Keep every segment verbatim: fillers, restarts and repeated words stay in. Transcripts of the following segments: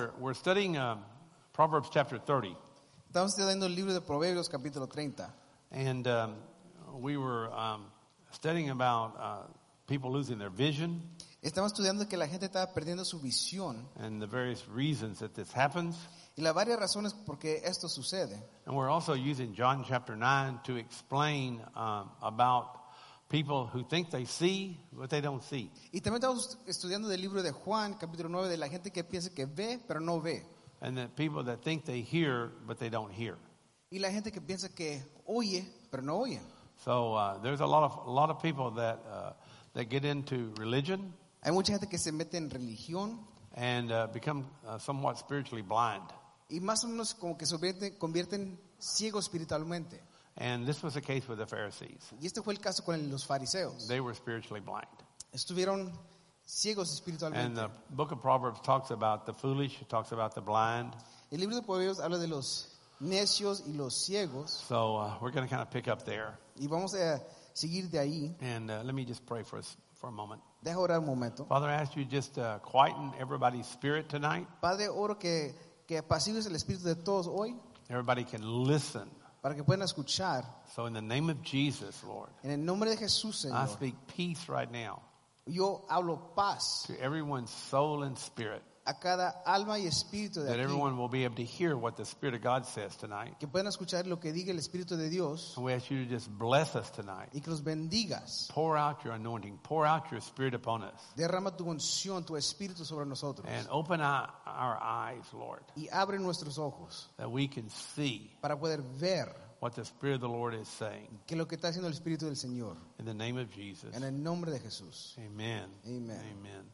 we're, we're studying um, Proverbs chapter thirty. Estamos estudiando el libro de Proverbios capítulo treinta. And um, we were um, studying about uh, people losing their vision Estamos estudiando que la gente estaba perdiendo su visión and the various reasons that this happens. y las varias razones por qué esto sucede. And we're also using John chapter nine to explain um, about people who think they see, but they don't see. Y también estamos estudiando del libro de Juan capítulo nueve de la gente que piensa que ve pero no ve. And the people that think they hear, but they don't hear. Y la gente que piensa que oye pero no oye. So uh, there's a lot of a lot of people that uh, that get into religion Hay mucha gente que se mete en religión and uh, become uh, somewhat spiritually blind. y más o menos como que se convierten, convierten ciegos espiritualmente. And this was the case with the Pharisees. Y este fue el caso con los fariseos. They were spiritually blind. Estuvieron ciegos And espiritualmente. the book of Proverbs talks about the foolish, it talks about the blind. El libro de Proverbios habla de los necios y los ciegos. So uh, we're going to kind of pick up there. Y vamos a seguir de ahí. And uh, let me just pray for us for a moment. Deja orar un momento. Father, I ask you just to quieten everybody's spirit tonight. Padre, oro que, que apacigues el espíritu de todos hoy Everybody can listen. para que puedan escuchar. So in the name of Jesus, Lord, En el nombre de Jesús, I Señor, speak peace right now yo hablo paz to everyone's soul and spirit, a cada alma y espíritu de that aquí. everyone will be able to hear what the Spirit of God says tonight. Que puedan escuchar lo que diga el Espíritu de Dios And we ask you to just bless us tonight. y que los bendigas. Pour out your anointing. Pour out your Spirit upon us. Derrama tu unción, tu espíritu sobre nosotros. And open our, our eyes, Lord, Y abre nuestros ojos that we can see para poder ver what the Spirit of the Lord is saying. que lo que está haciendo el Espíritu del Señor. In the name of Jesus. En el nombre de Jesús. Amen. Amen. Amen.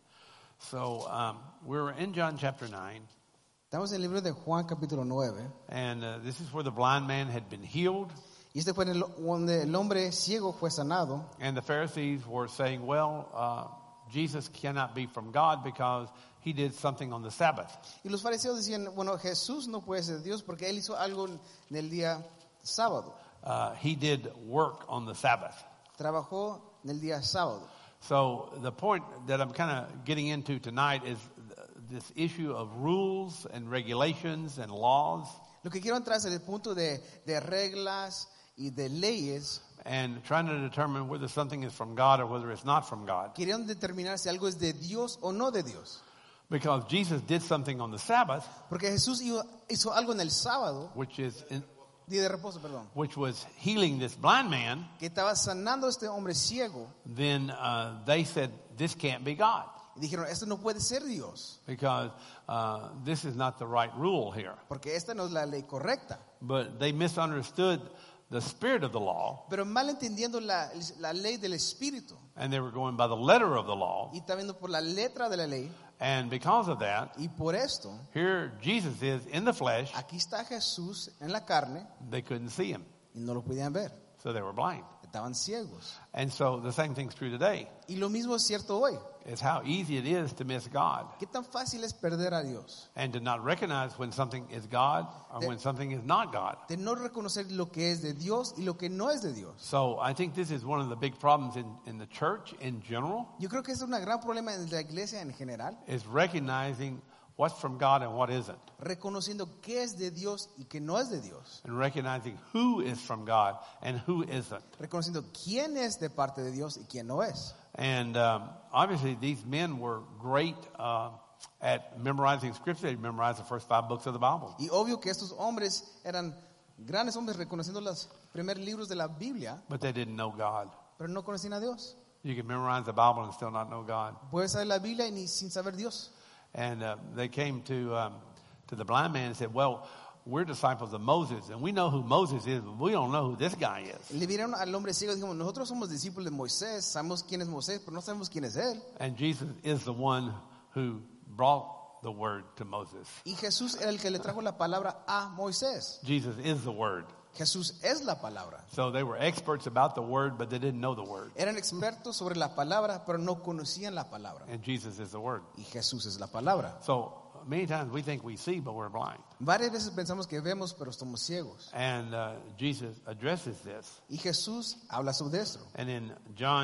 So um, we're in John chapter nine, Estamos en el libro de Juan capítulo nueve. and uh, this is where the blind man had been healed. Y este fue en el, donde el hombre ciego fue sanado. And the Pharisees were saying, well, uh, Jesus cannot be from God because he did something on the Sabbath. Y los fariseos decían, bueno, Jesús no puede ser Dios porque él hizo algo en el día sábado. Uh, he did work on the Sabbath. Trabajó en el día sábado. So the point that I'm kind of getting into tonight is th- this issue of rules and regulations and laws, Lo que quiero entrar es el punto de, de reglas y de leyes. and trying to determine whether something is from God or whether it's not from God. Querían determinar si algo es de Dios o no de Dios. Because Jesus did something on the Sabbath, Porque Jesús hizo, hizo algo en el sábado, which is in, día de reposo, perdón, which was healing this blind man. que estaba sanando a este hombre ciego. Then uh, they said, this can't be God, Y dijeron, esto no puede ser Dios, because uh, this is not the right rule here. porque esta no es la ley correcta. But they misunderstood the spirit of the law, Pero mal entendiendo la, la ley del Espíritu and they were going by the letter of the law. y también por la letra de la ley. And because of that, Y por esto, here Jesus is in the flesh. aquí está Jesús en la carne They couldn't see him, y no lo podían ver. so they were blind. Estaban ciegos. And so the same thing's true today, Y lo mismo es cierto hoy. is how easy it is to miss God ¿Qué tan fácil es perder a Dios? and to not recognize when something is God or De- when something is not God. De no reconocer lo que es de Dios y lo que no es de Dios. So I think this is one of the big problems in, in the church in general, Yo creo que es un gran problema en la iglesia en general, is recognizing what's from God and what isn't, reconociendo qué es de Dios y qué no es de Dios. and recognizing who is from God and who isn't. Reconociendo quién es de parte de Dios y quién no es. And um, obviously these men were great uh, at memorizing scripture. They memorized the first five books of the Bible. Y obvio que estos hombres eran grandes hombres reconociendo los primeros libros de la Biblia, But they didn't know God. pero no conocían a Dios. You can memorize the Bible and still not know God. Puedes saber la Biblia y ni sin saber Dios. And uh, they came to um, to the blind man and said, well, we're disciples of Moses, and we know who Moses is, but we don't know who this guy is. Le vieron al hombre ciego y dijimos, nosotros somos discípulos de Moisés, sabemos quién es Moisés, pero no sabemos quién es él. And Jesus is the one who brought the word to Moses. Y Jesús era el que le trajo la palabra a Moisés. Jesus is the word. Jesús es la palabra. So they were experts about the word, but they didn't know the word. Eran expertos sobre la palabra, pero no conocían la palabra. And Jesus is the word. Y Jesús es la palabra. So many times we think we see, but we're blind. Varias veces pensamos que vemos, pero estamos ciegos. And uh, Jesus addresses this. Y Jesús habla sobre eso. And in John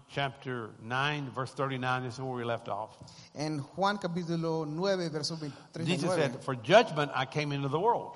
chapter nine, verse thirty-nine. This is where we left off. En Juan capítulo nueve, verso Jesus treinta y nueve, said, for judgment I came into the world.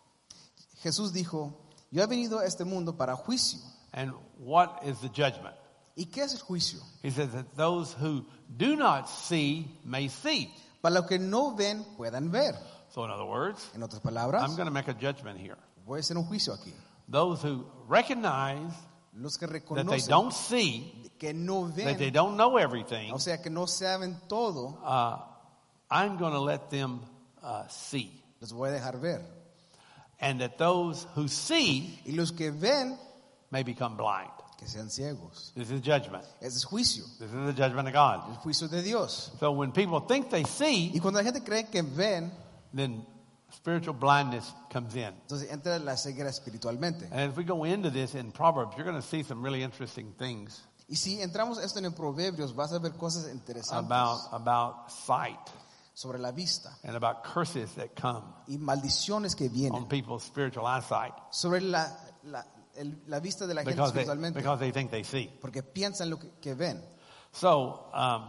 Jesús dijo, yo he venido a este mundo para juicio. And what is the judgment? ¿Y qué es el juicio? He says that those who do not see may see. Para los que no ven, puedan ver. So in other words, En otras palabras, I'm going to make a judgment here. voy a hacer un juicio aquí. Those who recognize Los que that they reconocen don't see, que no that they ven, don't know everything, o sea, que no saben todo, uh, I'm going to let them uh, see. los voy a dejar ver. And that those who see Y los que ven, may become blind. que sean ciegos. This is judgment. Ese es juicio, This is the judgment of God. el juicio de Dios. So when people think they see, Y cuando la gente cree que ven, then spiritual blindness comes in. entonces entra la ceguera espiritualmente. And if we go into this in Proverbs, you're going to see some really interesting things Y si entramos esto en el Proverbios, vas a ver cosas interesantes about, about sight sobre la vista and about curses that come y maldiciones que on vienen people's spiritual eyesight sobre la, la, el- la vista de la gente because they, espiritualmente, because they think they see. porque piensan lo que, que ven. So um,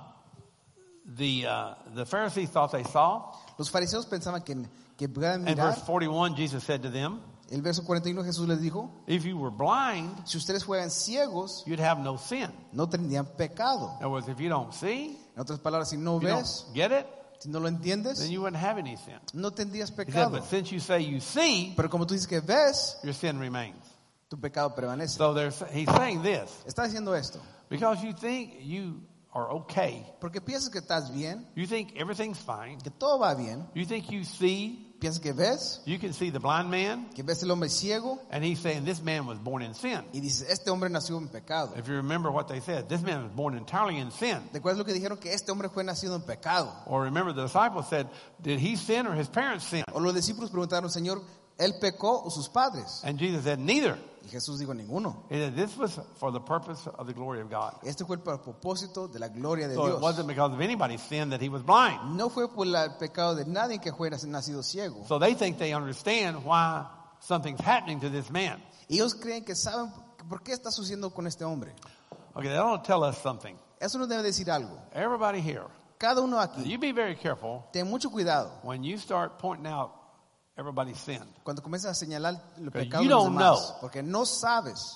the, uh, the Pharisees thought they saw. Los fariseos pensaban que, que podían In mirar. verse forty-one, Jesus said to them, El verso cuarenta y uno Jesús les dijo, if you were blind, si ustedes fueran ciegos, you'd have no sin. no tendrían pecado. In other words, if you don't see, En otras palabras, si no if you ves, don't get it, si no lo entiendes, then you wouldn't have any sin. no tendrías He said, pecado. but since you say you see, Pero como tú dices que ves, your sin remains. tu pecado permanece. So there's, he's saying this, Está diciendo esto, because you think you are okay, porque piensas que estás bien, you think everything's fine, que todo va bien, you think you see, piensas que ves, you can see the blind man, que ves el hombre ciego, and he's saying this man was born in sin. y dices, este hombre nació en pecado. If you remember what they said, this man was born entirely in sin. ¿Recuerdas lo que dijeron? Que este hombre fue nacido en pecado. Or remember the disciples said, did he sin or his parents sin? O los discípulos preguntaron, Señor, ¿él pecó o sus padres? And Jesus said, neither. Y Jesús dijo, ninguno. He said, this was for the purpose of the glory of God. Este fue para el propósito de la gloria de So it Dios. wasn't because of anybody's sin that he was blind. No fue por la- el pecado de nadie que fue nacido ciego. So they think they understand why something's happening to this man. Ellos creen que saben por qué está sucediendo con este hombre. Okay, that ought to tell us something. Eso nos debe decir algo. Everybody here, Cada uno aquí, you be very careful ten mucho cuidado when you start pointing out everybody's sin. cuando comienzas a señalar el Because pecado you de los don't demás. know. Porque no sabes.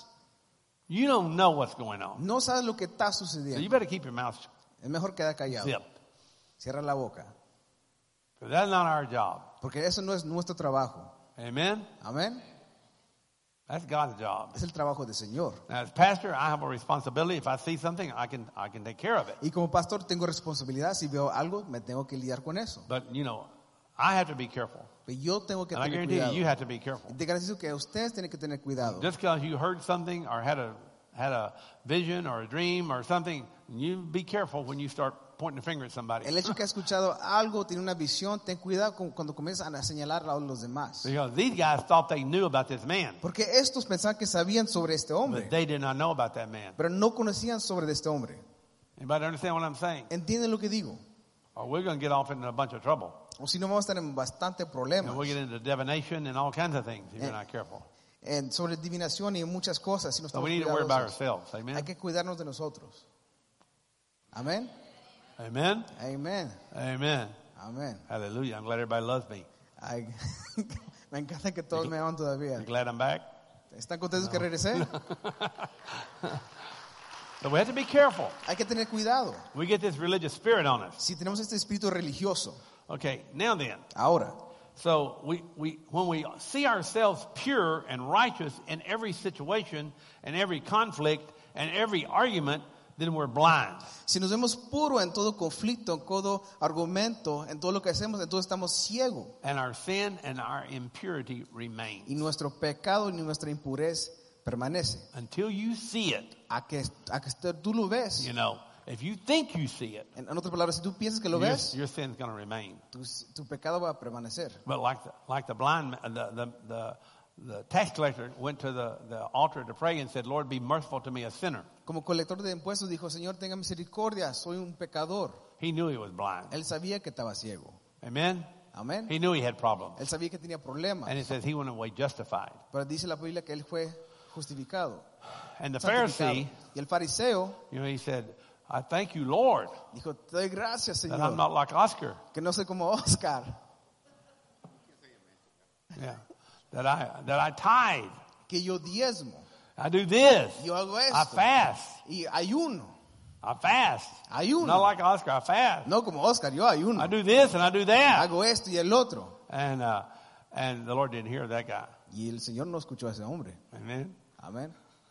You don't know what's going on. No sabes lo que está So sucediendo. you better keep your mouth Es mejor quedar callado. zipped. Cierra la boca. Because that's not our job. Porque eso no es nuestro trabajo. Amen? Amén. That's God's job. Es el trabajo del Señor. Now, as pastor, I have a responsibility. If I see something, I can I can take care of it. Y como pastor tengo responsabilidad. Si veo algo, me tengo que lidiar con eso. But, you know, I have to be careful. Pero yo tengo que And I tener guarantee you, cuidado. you have to be careful. Y te garantizo que ustedes tienen que tener cuidado. Just because you heard something or had a had a vision or a dream or something, you be careful when you start pointing the finger at somebody. El hecho que ha escuchado algo, tiene una visión, ten cuidado con- cuando comienzan a señalar a los demás. Because these guys thought they knew about this man, Porque estos pensaban que sabían sobre este hombre, but they did not know about that man. pero no conocían sobre este hombre. Anybody understand what I'm saying? ¿Entienden lo que digo? Or we're going to get off into a bunch of trouble. O si no, vamos a estar en bastante problemas. And we'll get into divination and all kinds of things if you're Eh, not careful. En- sobre adivinación y muchas cosas. Si no So estamos we need to worry about cuidadosos. ourselves. Hay Amen? que cuidarnos de nosotros. Amén. Amen? Amén. Amen. Amén. Hallelujah. I'm glad everybody loves me. Ay, me encanta que todos me aman todavía. You glad I'm back? ¿Están contentos que regresé? So we have to be careful. Hay que tener cuidado. We get this religious spirit on us. Si tenemos este espíritu religioso, Okay, now then. ahora, So we, we, when we see ourselves pure and righteous in every situation and every conflict and every argument, then we're blind. si nos vemos puro en todo conflicto, en todo argumento, en todo lo que hacemos, entonces estamos ciegos. And our sin and our impurity remain. Y nuestro pecado y nuestra impurez permanece. Until you see it, A que, a que tú lo ves. you know, if you think you see it, En, en otras palabras, si tú piensas que lo your, ves, your sin's going to remain. tu, tu pecado va a permanecer. But like the, like the blind, ma- the, the, the, the tax collector went to the, the altar to pray and said, Lord, be merciful to me, a sinner. Como colector de impuestos dijo, Señor, tenga misericordia, soy un pecador. He knew he was blind. Él sabía que estaba ciego. Amen? Amén. He knew he had problems. Él sabía que tenía problemas. And it says he went away justified. Pero dice la Biblia que él fue justificado. And the santificado. Pharisee, Y el fariseo you know, he said, I thank you, Lord, dijo, te doy gracias, that I'm Señor, not like Oscar. que no soy como Oscar, Yeah. That I, that I tithe. que yo diezmo, I do this. yo hago I esto, fast. y ayuno, I fast. ayuno. Not like Oscar, I fast. No como Oscar, yo ayuno. I do this and I do that. Hago esto y el otro. And, uh, and the Lord didn't hear that guy. Y el Señor no escuchó a ese hombre. Amen. Amén.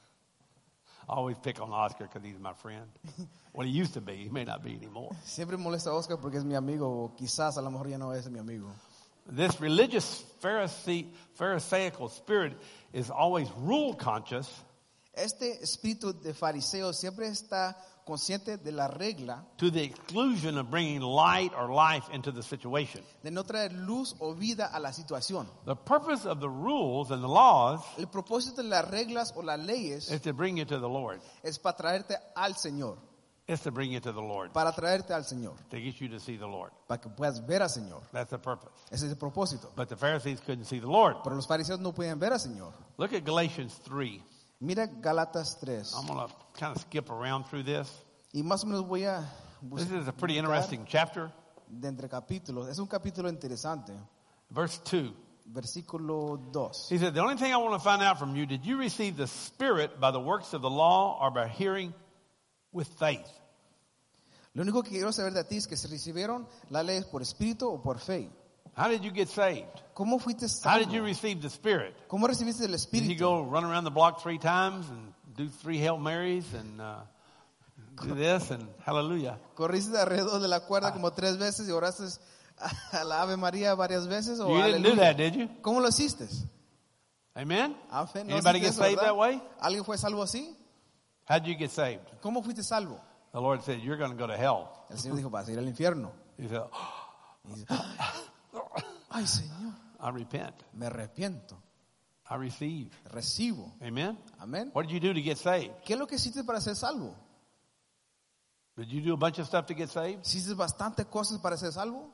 I always pick on Oscar because he's my friend. Well, he used to be. He may not be anymore. Siempre molesta a Oscar porque es mi amigo, o quizás a lo mejor ya no es mi amigo. This religious Pharisee, Pharisaical spirit is always rule conscious. Este espíritu de fariseo siempre está consciente de la regla, To the exclusion of bringing light or life into the situation. de no traer luz o vida a la situación. The purpose of the rules and the laws El propósito de las reglas o las leyes is to bring you to the Lord. es para traerte al Señor, It's to bring you to the Lord. para traerte al Señor, To get you to see the Lord. para que puedas ver al Señor. That's the purpose. Ese es el propósito. But the Pharisees couldn't see the Lord. Pero los fariseos no pueden ver al Señor. Look at Galatians three. Mira Gálatas tres. I'm going to kind of skip around through this. Y más o menos voy a This buscar is a pretty interesting chapter. de entre capítulos. Es un capítulo interesante. Verse two. Versículo dos. He said, the only thing I want to find out from you, did you receive the Spirit by the works of the law or by hearing with faith? Lo único que quiero saber de ti es que se recibieron las leyes por espíritu o por fe. How did you get saved? ¿Cómo fuiste How did you salvo? receive the Spirit? ¿Cómo recibiste el Did you espíritu? go run around the block three times and do three Hail Marys and uh, do this and hallelujah? ¿Corriste alrededor de la cuerda como tres veces y oraste a la Ave María varias veces? ¿O You didn't do aleluya? that, did you? ¿Cómo lo hiciste? Amen? Ah, fe, no Anybody hiciste get eso, saved ¿verdad? that way? ¿Alguien fue salvo así? How did you get saved? ¿Cómo fuiste salvo? The Lord said, you're going to go to hell. El Señor dijo, vas a ir al infierno. He said, Y dice, ay, Señor, I repent. me arrepiento, I receive. recibo. Amen? Amén. What did you do to get saved? ¿Qué es lo que hiciste para ser salvo? Did you do a bunch of stuff to get saved? ¿Hiciste bastantes cosas para ser salvo?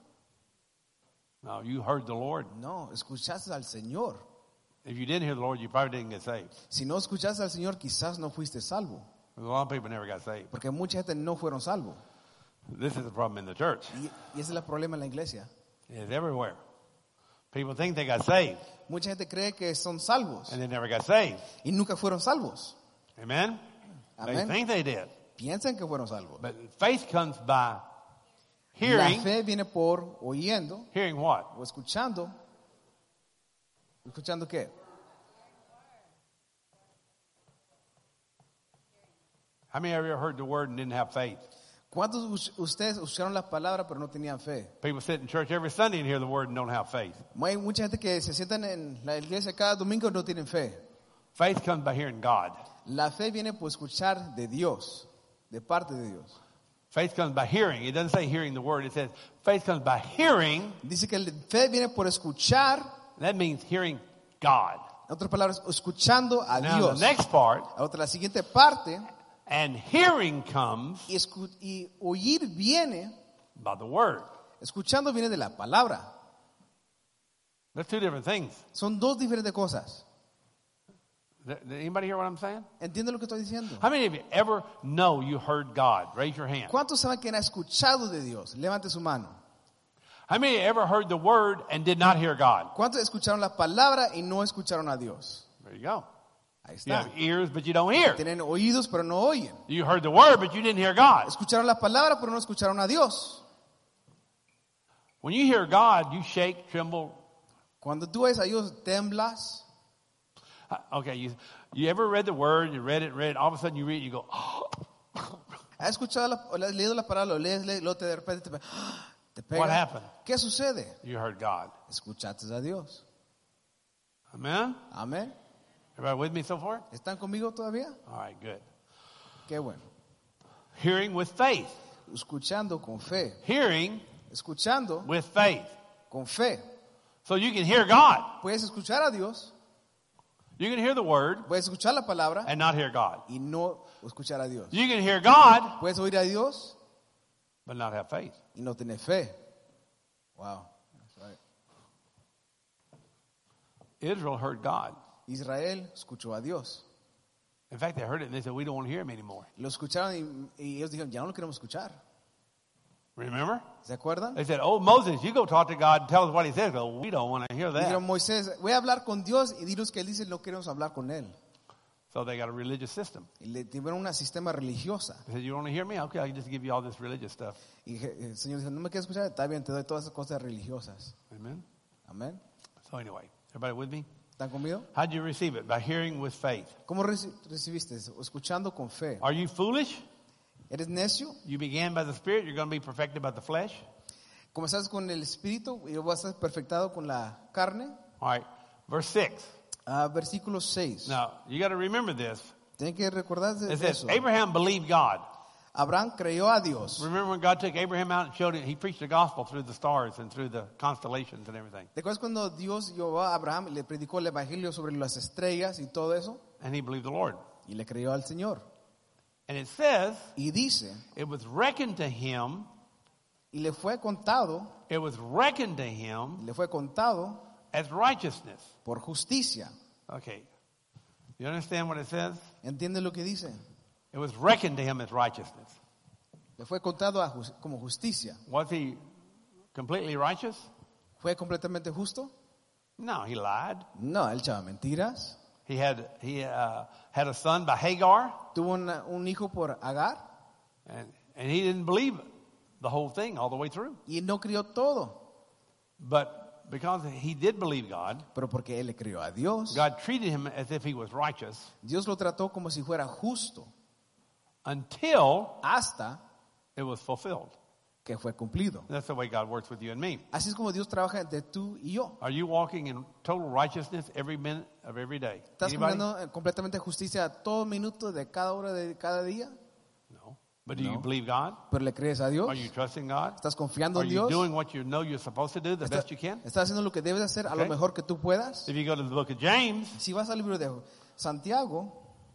No, you heard the Lord. No, escuchaste al Señor. If you didn't hear the Lord, you probably didn't get saved. Si no escuchaste al Señor, quizás no fuiste salvo. A lot of people never got saved. Porque mucha gente no fueron salvos. This is the problem in the church. Y, y ese es el problema en la iglesia. It's everywhere. People think they got saved Mucha gente cree que son salvos and they never got saved. y nunca fueron salvos. Amen? They Amén. think they did. Piensan que fueron salvos. But faith comes by La hearing. fe viene por oyendo Hearing what? o escuchando. ¿Escuchando qué? How many of you ever heard the word and didn't have faith? ¿Cuántos de ustedes escucharon las palabras pero no tenían fe? People sit in church every Sunday and hear the word and don't have faith. Hay mucha gente que se sientan en la iglesia cada domingo y no tienen fe. Faith comes by hearing God. La fe viene por escuchar de Dios, de parte de Dios. Faith comes by hearing. It doesn't say hearing the word. It says faith comes by hearing. Dice que la fe viene por escuchar, That means hearing God. en otras palabras, escuchando a Now Dios. the next part, Ahora, la siguiente parte, and hearing comes y, escu- y oír viene, by the word. escuchando viene de la palabra. There's two different things. Son dos diferentes cosas. Th- Did anybody hear what I'm saying? ¿Entiende lo que estoy diciendo? How many of you ever know you heard God? Raise your hand. ¿Cuántos saben que han escuchado de Dios? Levante su mano. How many of you ever heard the word and did not hear God? ¿Cuántos escucharon la palabra y no escucharon a Dios? There you go. Ahí You está. have ears, but you don't hear. Tienen oídos pero no oyen. You heard the word, but you didn't hear God. Escucharon la palabra pero no escucharon a Dios. When you hear God, you shake, tremble. Cuando tú ves a Dios, temblas. Uh, Okay, you you ever read the word? You read it, read it. All of a sudden, you read it. You go, oh. ¿Has escuchado la, o has leído la palabra? Lo lees, lees, luego te de repente te, pe- te pega. What happened? ¿Qué sucede? You heard God. Escuchaste a Dios. Amen. Amén. Everybody with me so far? ¿Están conmigo todavía? All right, good. Qué bueno. Hearing with faith. Escuchando con fe. Hearing Escuchando with faith. con fe. So you can hear God. Puedes escuchar a Dios, You can hear the word puedes escuchar la palabra and not hear God. y no escuchar a Dios. You can hear God Puedes oír a Dios but not have faith. y no tener fe. Wow. That's right. Israel heard God. Israel escuchó a Dios. In fact, they heard it and they said, we don't want to hear him anymore. Lo escucharon y, y ellos dijeron, ya no lo queremos escuchar. Remember? ¿Se acuerdan? They said, oh, Moses, you go talk to God and tell us what he says. Well, we don't want to hear that. Dijeron, Moisés, voy a hablar con Dios y dinos que él dice, no queremos hablar con él. So they got a religious system. Y le tuvieron una sistema religiosa. They said, you want to hear me? Okay, I'll just give you all this religious stuff. Y el Señor dice, no me quieres escuchar, está bien, te doy todas esas cosas religiosas. Amen. Amén. So anyway, everybody with me? ¿Están conmigo? How did you receive it? By hearing with faith. ¿Cómo reci- recibiste eso? Escuchando con fe. Are you foolish? ¿Eres necio? You began by the Spirit, you're going to be perfected by the flesh. ¿Comenzaste con el espíritu y vas a ser perfectado con la carne? All right, verse six. Ah, versículo seis. Now, you got to remember this. Tienen que recordarse It de says, eso. Abraham believed God. Abraham creyó a Dios. Remember when God took Abraham out and showed him, he preached the gospel through the stars and through the constellations and everything. ¿Te acuerdas cuando Dios llevó a Abraham y le predicó el evangelio sobre las estrellas y todo eso? And he believed the Lord. Y le creyó al Señor. And it says, Y dice, it was reckoned to him, y le fue contado, it was reckoned to him le fue contado as righteousness. por justicia. Okay. You understand what it says? ¿Entiende lo que dice? It was reckoned to him as righteousness. Le fue contado a jus- como justicia. Was he completely righteous? ¿Fue completamente justo? No, he lied. No, él echaba mentiras. He had he uh, had a son by Hagar, Tuvo una- un hijo por Agar and, and he didn't believe the whole thing all the way through. y no crió todo. But because he did believe God, Pero porque él le creyó a Dios, God treated him as if he was righteous Dios lo trató como si fuera justo until hasta it was fulfilled. que fue cumplido. That's the way God works with you and me. Así es como Dios trabaja entre tú y yo. Are you walking in total righteousness every minute of every day? ¿Estás Anybody? cumpliendo eh, completamente justicia a todo minuto de cada hora de cada día? No. But do you No. believe God? ¿Pero le crees a Dios? Are you trusting God? ¿Estás confiando Are en you Dios? doing what you know you're supposed to do the ¿Estás, best you can? estás haciendo lo que debes hacer a lo Okay. mejor que tú puedas? If you go to the book of James, Si vas al libro de Santiago,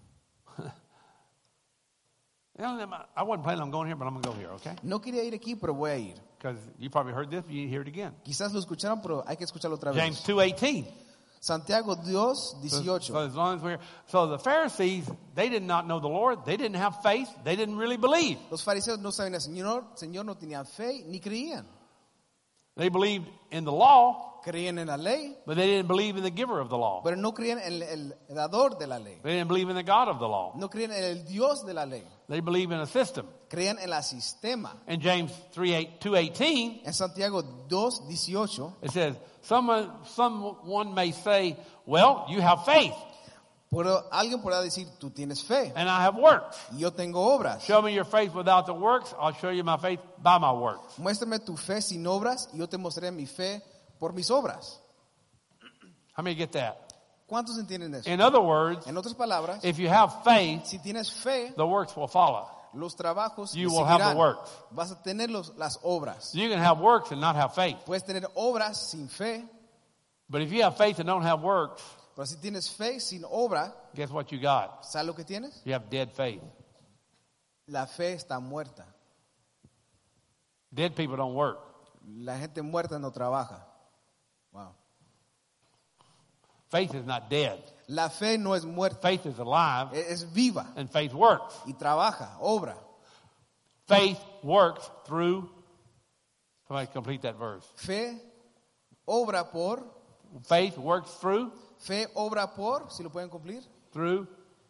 I wasn't planning on going here, but I'm going to go here, okay? no quería ir aquí, pero voy a ir. Because you probably heard this, but you need to hear it again. Quizás lo escucharon, pero hay que escucharlo otra James vez. two eighteen. Santiago dos, So, dieciocho. so as long as we're so the Pharisees, they did not know the Lord. They didn't have faith. They didn't really believe. Los fariseos no sabían al Señor, Señor no tenían fe ni creían. They believed in the law, Creían en la ley, but they didn't believe in the giver of the law. pero no creían en el, el dador de la ley. They didn't believe in the God of the law. No creían en el Dios de la ley. They believed in a system. Creían en el sistema. In James two eighteen, En Santiago dos, dieciocho, it says, someone, someone may say, well, you have faith, pero alguien podrá decir, tú tienes fe and I have works. y yo tengo obras. Show me your faith without the works. I'll show you my faith by my works. Muéstrame tu fe sin obras y yo te mostraré mi fe por mis obras. How many get that? ¿Cuántos entienden eso? In other words, En otras palabras, if you have faith, si tienes fe, the works will follow. los trabajos You te will have the seguirán. works. Vas a tener los, las obras. You can have works and not have faith. Puedes tener obras sin fe, But if you have faith and don't have works, pero si tienes fe sin obra, guess what you got? ¿sabes lo que tienes? You have dead faith. La fe está muerta. Dead people don't work. La gente muerta no trabaja. Wow. Faith is not dead. La fe no es muerta, Faith is alive, es viva and faith works. y trabaja, obra. Faith works through. Somebody complete that verse. Fe obra por, Faith works through, fe obra por, si lo pueden cumplir. through.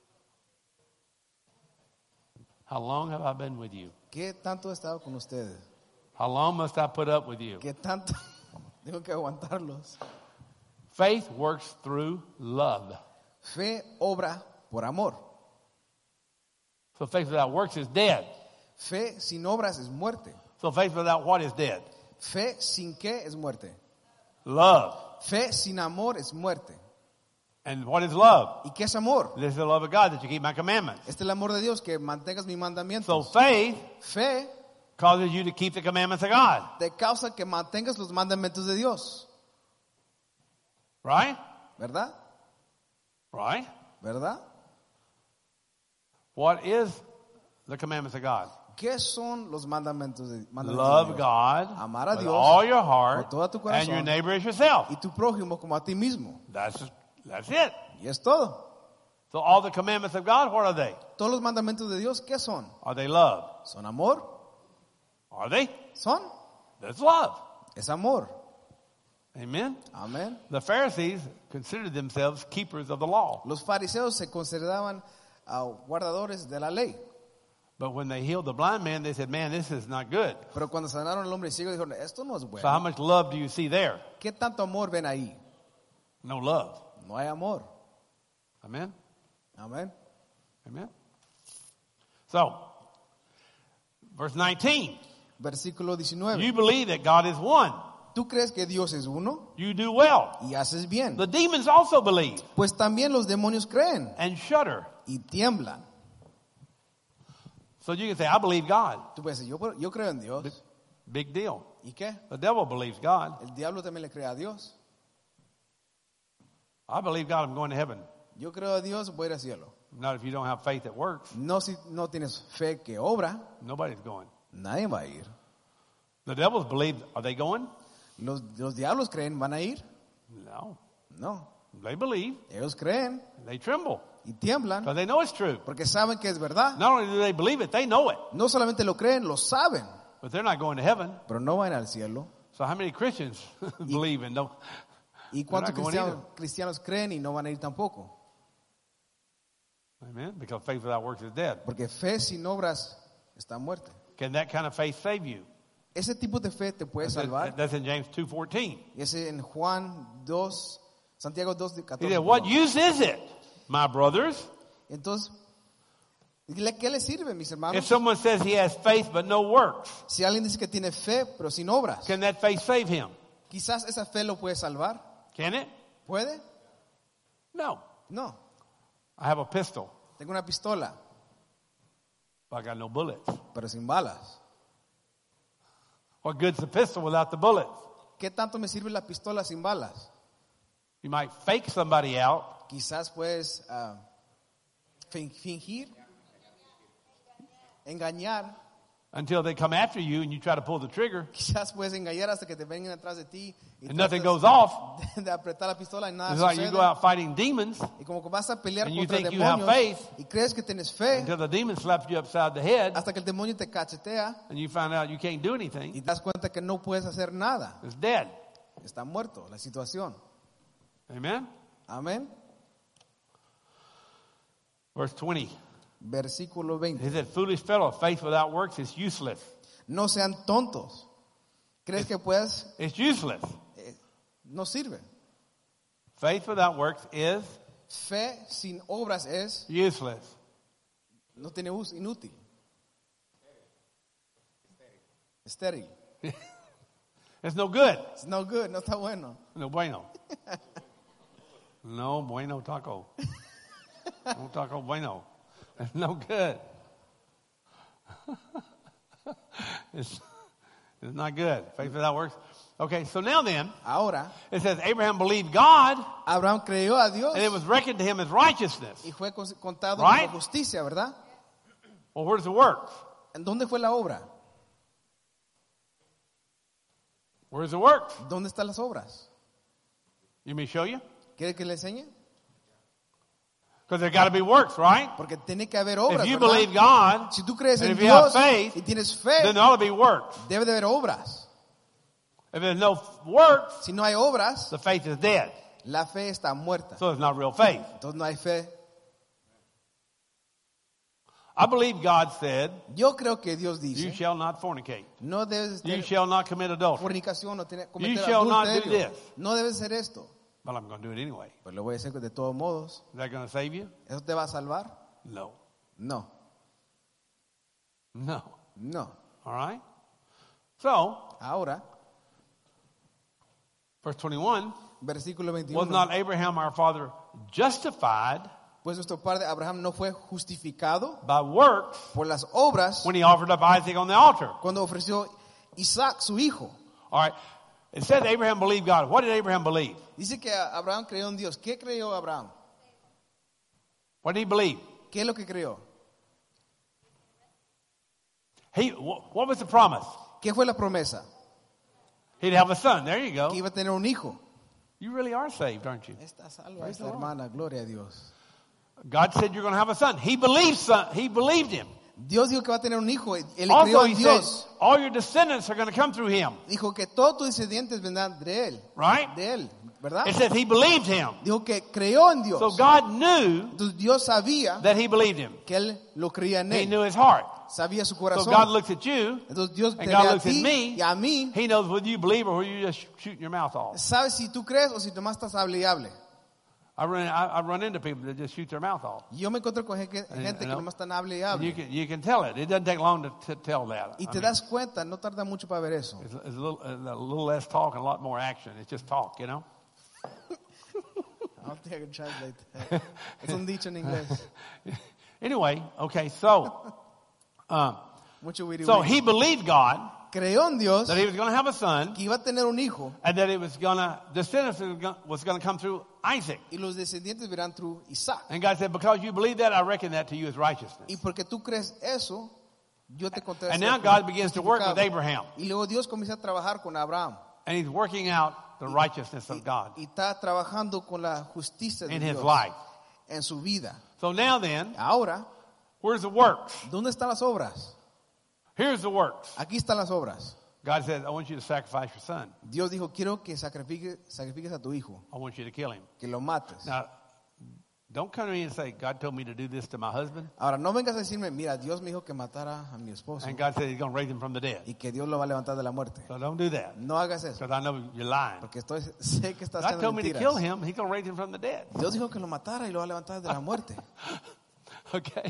How long have I been with you? ¿Qué tanto he estado con ustedes? How long must I put up with you? ¿Qué tanto tengo que aguantarlos? Faith works through love. Fe obra por amor. So faith without works is dead. Fe sin obras es muerte. So faith without what is dead? Fe sin qué es muerte. Love. Fe sin amor es muerte. And what is love? ¿Y qué es amor? This is the love of God, that you keep my commandments. Este es el amor de Dios, que mantengas mis So mandamientos. faith Fe causes you to keep the commandments of God. te causa que mantengas los mandamientos de Dios. Right? ¿Verdad? Right? ¿Verdad? What is the commandments of God? ¿Qué son los mandamientos de, mandamientos Love de Dios? God Amar a with Dios all your heart con toda tu and corazón. your neighbor as yourself. Y tu prójimo como a ti mismo. That's, that's it. Y es todo. So all the commandments of God, what are they? Todos los mandamientos de Dios, ¿qué son? Are they love? ¿Son amor? Are they? ¿Son? That's love. Es amor. Amen. Amén. The Pharisees considered themselves keepers of the law. Los fariseos se consideraban uh, guardadores de la ley. But when they healed the blind man, they said, man, this is not good. Pero cuando sanaron al hombre ciego, dijeron, esto no es bueno. So how much love do you see there? ¿Qué tanto amor ven ahí? No love. No hay amor. Amen. Amén. Amen. So, verse nineteen. Versículo diecinueve. You believe that God is one. ¿Tú crees que Dios es uno? You do well. Y haces bien. The demons also believe Pues también los demonios creen and shudder. y tiemblan. So you can say, I believe God. Tú puedes decir, yo, yo creo en Dios. Big deal. ¿Y qué? The devil believes God. El diablo también le cree a Dios. I believe God, I'm going to heaven. Yo creo a Dios, voy a ir al cielo. Not if you don't have faith that works. No si no tienes fe que obra, Nobody's going. nadie va a ir. The devils believe, are they going? Los, los diablos creen, ¿van a ir? No. No. They believe. Ellos creen They tremble. y tiemblan Because they know it's true. porque saben que es verdad. Not only do they believe it, they know it. No solamente lo creen, lo saben, But they're not going to heaven. pero no van al cielo. So how many Christians believe and don't? ¿Y cuántos They're not going cristianos, cristianos creen y no van a ir tampoco? Amen. Because faith without works is dead. Porque fe sin obras está muerta. Can that kind of faith save you? Ese tipo de fe te puede That's, salvar. that's in James two fourteen. Y ese en Juan dos, Santiago dos, He catorce. said, what use is it, my brothers, Entonces, ¿qué le sirve, mis if hermanos? someone says he has faith but no works? Si alguien dice que tiene fe, pero sin obras, Can that faith save him? quizás esa fe lo puede salvar. Can it? ¿Puede? No. No. I have a pistol, Tengo una pistola, but I got no bullets. pero sin balas. What good's the pistol without the bullets? ¿Qué tanto me sirve la pistola sin balas? You might fake somebody out, Quizás puedes ah, fin- fingir, engañar. until they come after you and you try to pull the trigger Quizás puedes engañar hasta que te vengan atrás de ti y and nothing tratas goes off. de, de apretar la pistola y nada It's like you sucede. go out fighting demons Y como que vas a pelear and you contra think you have demonios faith y crees que tienes fe until the demon slaps you upside the head hasta que el demonio te cachetea and you find out you can't do y anything. te das cuenta que no puedes hacer nada. It's dead. Está muerto la situación. Amen? Amén. Verse twenty. Versículo veinte. He said, foolish fellow, faith without works is useless. No sean tontos. ¿Crees que puedes? It's useless. Eh, no sirve. Faith without works is Fe sin obras es, useless. no tiene uso, inútil. Estéril. It's no good. It's no good, no está bueno. No bueno. No bueno taco. No taco bueno. It's no good. It's, it's not good. Faith without works. Okay, so now then, Ahora, it says Abraham believed God Abraham creyó a Dios and it was reckoned to him as righteousness. y fue cons- contado Right? como justicia, ¿verdad? Well, where's the works? ¿En dónde fue la obra? Where's the works? ¿Dónde están las obras? You may show you? ¿Quiere que le enseñe? Because there got to be works, right? Porque tiene que haber obras, If you ¿verdad? believe God, Si tú crees and en if you have Dios faith, y tienes then fe, there ought to be works. debe de haber obras. If there's no works, Si no hay obras, the faith is dead. la fe está muerta. So it's not real faith. Entonces no hay fe. I believe God said, Yo creo que Dios you dice, shall not fornicate. no debes You tener shall not commit adultery. fornicación, no tener, You cometer shall not do adulterio. this. No debes hacer esto. But I'm going to do it anyway. Pues lo voy a hacer de todos modos. Is that going to save you? ¿Eso te va a salvar? No. No, No. no. All right? So, Ahora, verse twenty-one, versículo was veintiuno. not Abraham our father justified Pues nuestro padre Abraham no fue justificado by works por las obras when he offered up Isaac on the altar? cuando ofreció Isaac su hijo. All right. It said Abraham believed God. What did Abraham believe? Dice que Abraham creyó en Dios. ¿Qué creyó Abraham? What did he believe? ¿Qué es lo que creyó? He, wh- what was the promise? ¿Qué fue la promesa? He'd have a son. There you Que go. iba a tener un hijo. You really are saved, aren't you? Está salva Praise esta the Lord. hermana, gloria a Dios. God said you're going to have a son. He believed son, he believed him. Dios dijo que va a tener un hijo. Él le creyó Also, a he said, Dios. all your descendants are going to come through him. Dijo que todos tus descendientes vendrán de él. Right? De él, ¿verdad? It says he believed him. Dijo que creyó en Dios. So God knew Entonces Dios sabía that he believed him. que él lo creía en He él. knew his heart. Sabía su So corazón. God looks at you, Entonces Dios te and ve God a looks at ti me. y a mí. He knows whether you believe or whether you're just shooting your mouth off. Sabes si tú crees o si nomás estás hable y hable. I run, I, I run into people that just shoot their mouth off. Yo me encuentro con gente, gente que know, nomás están hable y And you hable. can, you can tell it. It doesn't take long to, to tell that. Y I te mean, das cuenta, no tarda mucho para ver eso. it's, it's a, little, a little less talk and a lot more action. It's just talk, you know. I don't think I can translate that. Es un dicho en inglés. Anyway, okay, so um, Mucho wiri so wiri. he believed God Creyó en Dios that he was going to have a son, que iba a tener un hijo and that it was going to descendants was going to come through Isaac. y los descendientes verán through Isaac. And God said, because you believe that, I reckon that to you as righteousness. Y porque tú crees eso, yo te conté. And now God begins to work with Abraham, Y luego Dios comienza a trabajar con Abraham. and he's working out the righteousness of God Y está trabajando con la justicia de in his Dios life. en su vida. So now then, Ahora, where's the works? ¿dónde están las obras? Here's the works. Aquí están las obras. God said, I want you to sacrifice your son. Dios dijo, quiero que sacrifiques, sacrifiques a tu hijo, I want you to kill him. que lo mates. Now, don't come to me and say, God told me to do this to my husband. Ahora, no vengas a decirme, mira, Dios me dijo que matara a mi esposo And God said he's going to raise him from the dead. y que Dios lo va a levantar de la muerte. So don't do that. No hagas eso, Because I know you're lying. porque estoy, sé que estás God haciendo told me to kill mentiras. him. He's going to raise him from the dead. Dios dijo que lo matara y lo va a levantar de la muerte. Okay.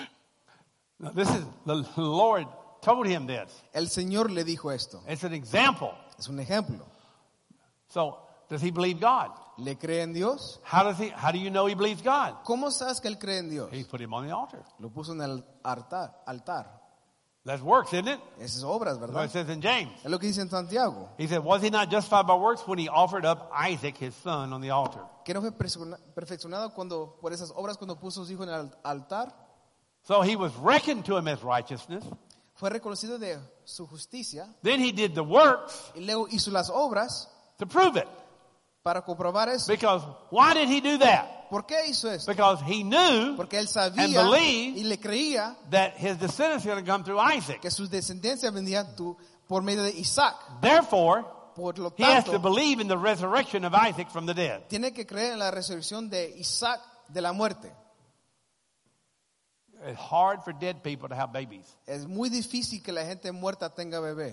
Now, this is, the Lord told him this. El Señor le dijo esto. It's an example. Es un ejemplo. So, does he believe God? ¿Le cree en Dios? How does he, how do you know he believes God? ¿Cómo sabes que él cree en Dios? He put him on the altar. Lo puso en el altar. altar. That's works, isn't it? Esas obras, That's what ¿verdad? it says in James. Es lo que dice en Santiago. He said, was he not justified by works when he offered up Isaac, his son, on the altar? Que no fue persona- perfeccionado cuando, por esas obras cuando puso a su hijo en el altar. So he was reckoned to him as righteousness. Fue reconocido de su justicia. Then he did the works Y luego hizo las obras to prove it. para comprobar eso. Because why did he do that? ¿Por qué hizo eso? Because he knew Porque él and sabía believed y le creía that his descendants are going to come through Isaac. que sus descendencias vendrían tú por medio de Isaac. Therefore, Por lo he has to tanto, believe in the resurrection of Isaac from the dead. tiene que creer en la resurrección de Isaac de la muerte. It's hard for dead people to have babies. Es muy difícil que la gente muerta tenga bebé.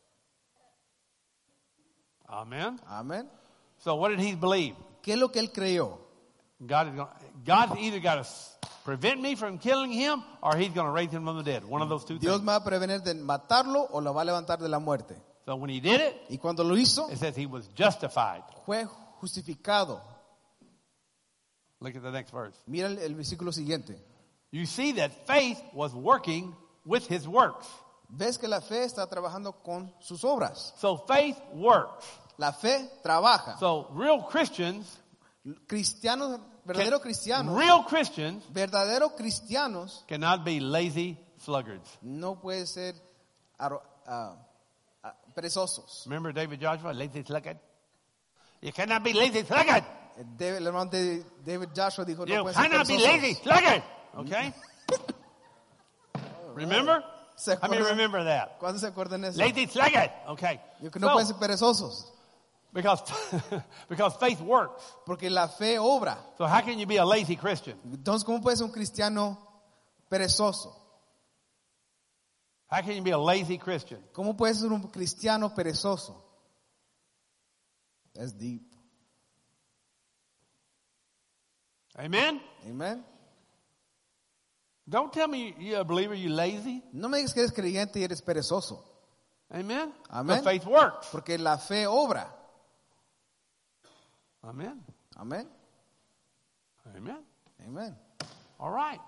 Amen. Amén. So what did he believe? ¿Qué es lo que él creyó? God is going. God's either got to prevent me from killing him, or he's going to raise him from the dead. One of those two Dios things. me va a prevenir de matarlo o lo va a levantar de la muerte. So when he did it, Y cuando lo hizo, it says he was justified. fue justificado. Look at the next verse. Mira el, el versículo siguiente. You see that faith was working with his works. Ves que la fe está trabajando con sus obras. So faith works. La fe trabaja. So real Christians, Cristianos, can- verdaderos cristianos, real Christians verdaderos cristianos cannot be lazy sluggards. no pueden ser arro- ah, ah, perezosos. Remember David Joshua, lazy sluggard? You cannot be lazy sluggard. David- el hermano de David Joshua dijo, no You pueden ser cannot be perezosos. lazy sluggard. Okay? Remember? ¿Se I mean, acuerdan? remember that. ¿Cuándo se acuerdan eso? Lazy sluggard. Okay. Yo que no pueden ser So, perezosos. because, because faith works. Porque la fe obra. So how can you be a lazy Christian? Entonces, ¿cómo puede ser un cristiano perezoso? How can you be a lazy Christian? ¿Cómo puede ser un cristiano perezoso? That's deep. Amen? Amen. Don't tell me you're a believer, you lazy. No me digas que eres creyente y eres perezoso. Amen? Amen. But faith works. Porque la fe obra. Amen. Amén. Amen. Amen. All right.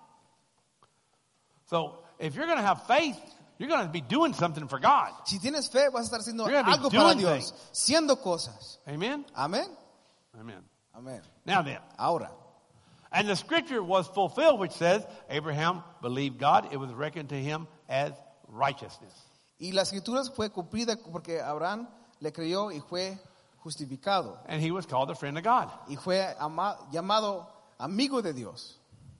So if you're going to have faith, you're going to be doing something for God. Si tienes fe, vas a estar haciendo You're gonna be algo para doing Dios. Siendo cosas. Amen? Amén. Amen. Amén. Now then, Ahora. and the scripture was fulfilled, which says, Abraham believed God, it was reckoned to him as righteousness. Y la escritura fue cumplida porque Abraham le creyó y fue justificado. And he was called a friend of God. Y fue ama- llamado amigo de Dios.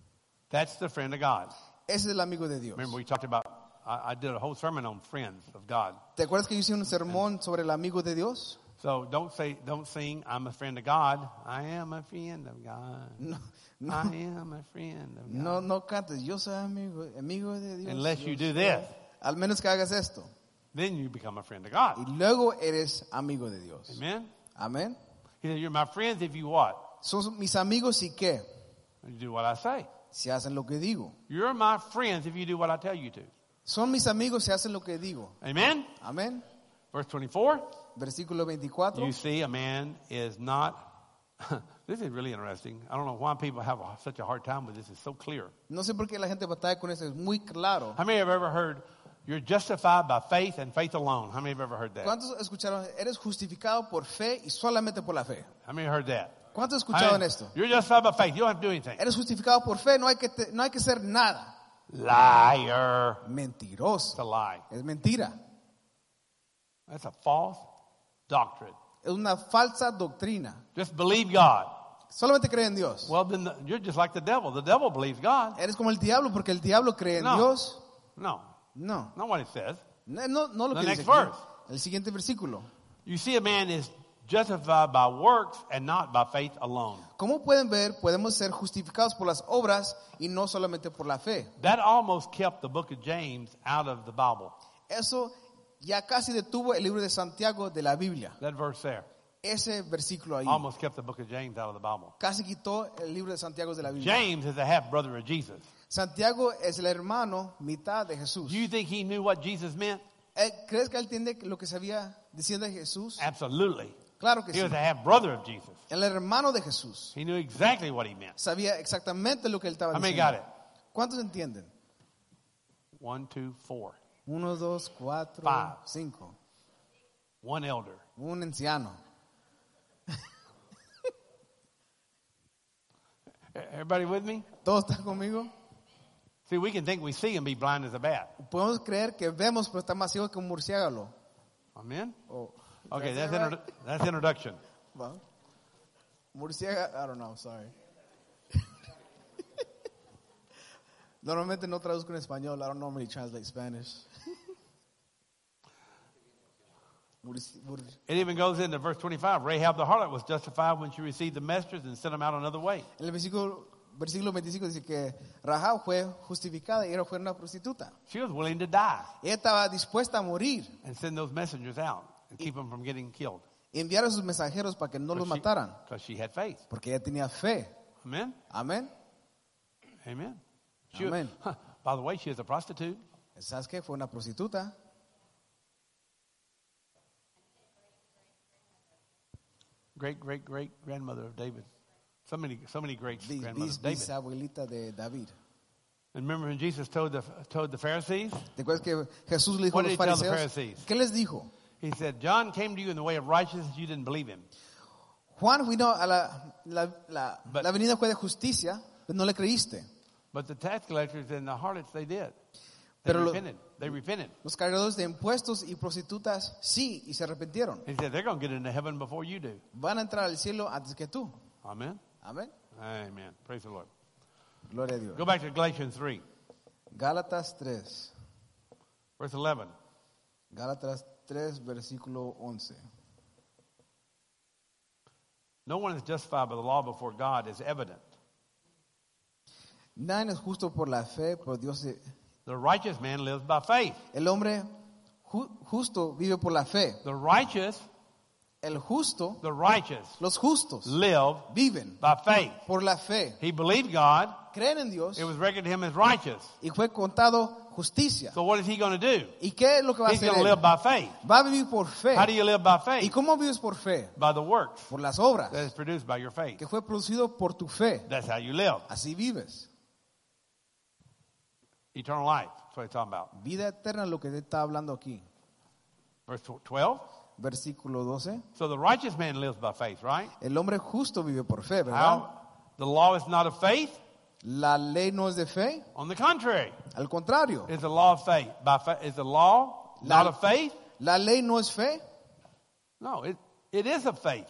That's the friend of God. Ese es el amigo de Dios. Remember we talked about, I, I did a whole sermon on friends of God. ¿Te acuerdas que yo hice un sermón sobre el amigo de Dios? So don't say, don't sing, I'm a friend of God. I am a friend of God. No, no, I am a friend of God. no, no cantes. Yo soy amigo, amigo de Dios. Unless Yo you do soy- this, Al menos que hagas esto. then you become a friend of God. Y luego eres amigo de Dios. Amen? Amén. He said, you're my friends if you what? Son mis amigos y qué? You do what I say. Si hacen lo que digo. You're my friends if you do what I tell you to. Son mis amigos si hacen lo que digo. Amen? Amén. Verse twenty-four. Versículo veinticuatro. You see, a man is not. This is really interesting. I don't know why people have a, such a hard time with this. It's so clear. No sé por qué la gente batalla con eso. Es muy claro. How many have ever heard you're justified by faith and faith alone? How many have ever heard that? ¿Cuántos escucharon? Eres justificado por fe y solamente por la fe. How many have heard that? ¿Cuántos How escucharon many- esto? You're justified by faith. You don't have to do anything. Eres justificado por fe, no hay que te- no hay que hacer nada. Liar. It's Mentiroso. a lie. Es mentira. That's a false doctrine. Es una falsa doctrina. Just believe God. Solamente cree en Dios. Well, then the, you're just like the devil. The devil believes God. Eres como el diablo porque el diablo cree en No. Dios. No, No. not what it says. No, no, no lo The que next dice aquí. verse. El siguiente versículo. You see, a man is justified by works and not by faith alone. Como pueden ver, podemos ser justificados por las obras y no solamente por la fe. That almost kept the book of James out of the Bible. Eso ya casi detuvo el libro de Santiago de la Biblia. That verse there Ese versículo ahí almost kept the book of James out of the Bible. casi quitó el libro de Santiago de la Biblia. James is a half brother of Jesus. Santiago es el hermano mitad de Jesús. Do you think he knew what Jesus meant? Eh, ¿Crees que él entiende lo que sabía diciendo de Jesús? Absolutely. Claro que He sí. was a half brother of Jesus. El hermano de Jesús He knew exactly what he meant. sabía exactamente lo que él estaba How many diciendo. got it? ¿Cuántos entienden? One, two, four. Uno, dos, cuatro, Five. cinco. One elder. Un anciano. Everybody with me? ¿Todos están conmigo? See, we can think we see and be blind as a bat. Podemos creer que vemos, pero está más ciego que un murciélago. Amen? Oh, Okay, That's that's, it, introdu- that's introduction. Va. Murciélago, I don't know, sorry. Normalmente no traduzco en español. I don't normally translate Spanish. Murci- mur- It even goes into verse twenty-five. Rahab the harlot was justified when she received the messengers and sent them out another way. En el versículo, versículo veinticinco dice que Rahab fue justificada y ella fue una prostituta. She was willing to die Ella estaba dispuesta a morir and send those messengers out and keep them from getting killed. y enviar a sus mensajeros para que no los mataran. Because she had faith. Porque ella tenía fe. Amen? Amén. Amen. She was- Amen. huh, by the way, she was a prostitute. ¿Sabes qué? Fue una prostituta. Great, great, great grandmother of David. So many, so many great Bis, grandmothers bis, of David. bisabuelita de David. And remember when Jesus told the, told the Pharisees? ¿Te acuerdas que Jesús le dijo What a did los he tell the fariseos? Pharisees? ¿Qué les dijo? He said, John came to you in the way of righteousness, you didn't believe him. Juan vino a la, la, la, But- la venida fue de justicia, pero no le creíste. But the tax collectors and the harlots, they did. They Pero lo- repented. They repented. Los cargadores de impuestos y prostitutas sí, y se arrepintieron. He said, they're going to get into heaven before you do. Van a entrar al cielo antes que tú. Amen. Amén. Amen. Praise the Lord. Gloria a Dios. Go back to Galatians three, Gálatas tres. verse eleven. Gálatas tres, versículo once. No one is justified by the law before God is evident. Nadie es justo por la fe, por Dios. e- The righteous man lives by faith. El hombre ju- justo vive por la fe. The righteous, El justo, the righteous los justos live viven by faith. por la fe. He believed God. Creen en Dios It was reckoned to him as righteous. y fue contado justicia. So what is he going to do? ¿Y qué es lo que va a He's hacer going to él? live by faith. Va a vivir por fe. How do you live by ¿Y faith? cómo vives por fe? By the works Por las obras that is produced by your faith. que fue producido por tu fe. That's how you live. Así vives. Eternal life. That's what he's talking about. Vida eterna, lo que te está hablando aquí. Verse twelve. Versículo doce. So the righteous man lives by faith, right? El hombre justo vive por fe, ¿verdad? How? The law is not of faith. La ley no es de fe. On the contrary, Al contrario. it's the law of faith. By fa- is the law not La, of faith? la ley no es fe. No, it, it is of faith.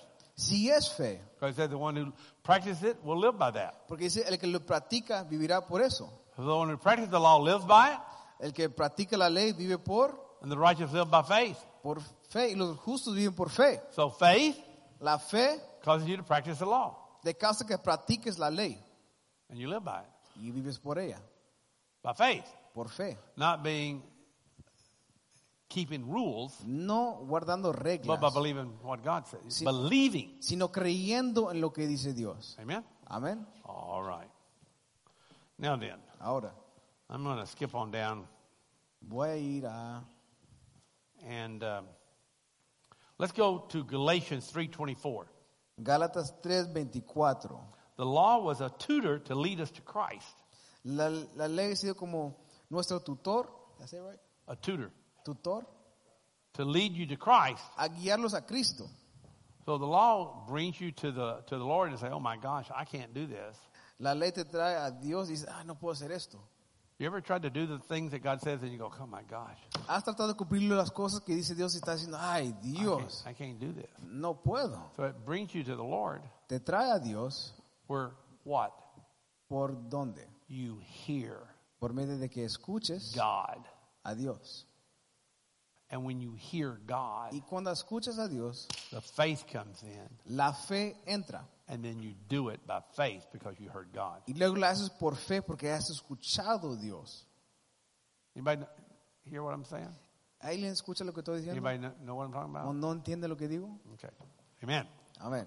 Sí es fe. Because it says the one who practices it will live by that. Porque dice, el que lo practica vivirá por eso. So the one who practices the law lives by it, El que practica la ley vive por, and the righteous live by faith. por fe. Y los justos viven por fe. So faith La fe causes you to practice the law, te causa que practiques la ley. and you live by it. Y vives por ella. By faith. Por fe. Not being, keeping rules, No guardando but reglas. by believing what God says. Sí. Believing. Sino creyendo en lo que dice Dios. Amen? Amén. All right. Now then, Ahora, I'm going to skip on down voy a ir a and um, let's go to Galatians three twenty-four. Gálatas tres veinticuatro. The law was a tutor to lead us to Christ. La, la ley ha sido como nuestro tutor, ¿I say right? A tutor Tutor, to lead you to Christ. a guiarlos a Cristo. So the law brings you to the to the Lord and say, "Oh my gosh, I can't do this." La ley te trae a Dios y dice, ah, no puedo hacer esto. You ever tried to do the things that God says and you go, "Oh my gosh, Has tratado de cumplir las cosas que dice Dios y estás diciendo, ay, I Dios, can't, I can't do this." no puedo. So it brings you to the Lord Te trae a Dios, where what? ¿por dónde? You hear Por medio de que escuches God. a Dios. And when you hear God, Y cuando escuchas a Dios, the faith comes in, la fe entra. and then you do it by faith because you heard God. Y luego la haces por fe porque has escuchado a Dios. Anybody kn- hear what I'm saying? ¿Alguien escucha lo que estoy diciendo? Anybody know, know what I'm talking ¿O about? no entiende lo que digo? Okay. Amen. Amén.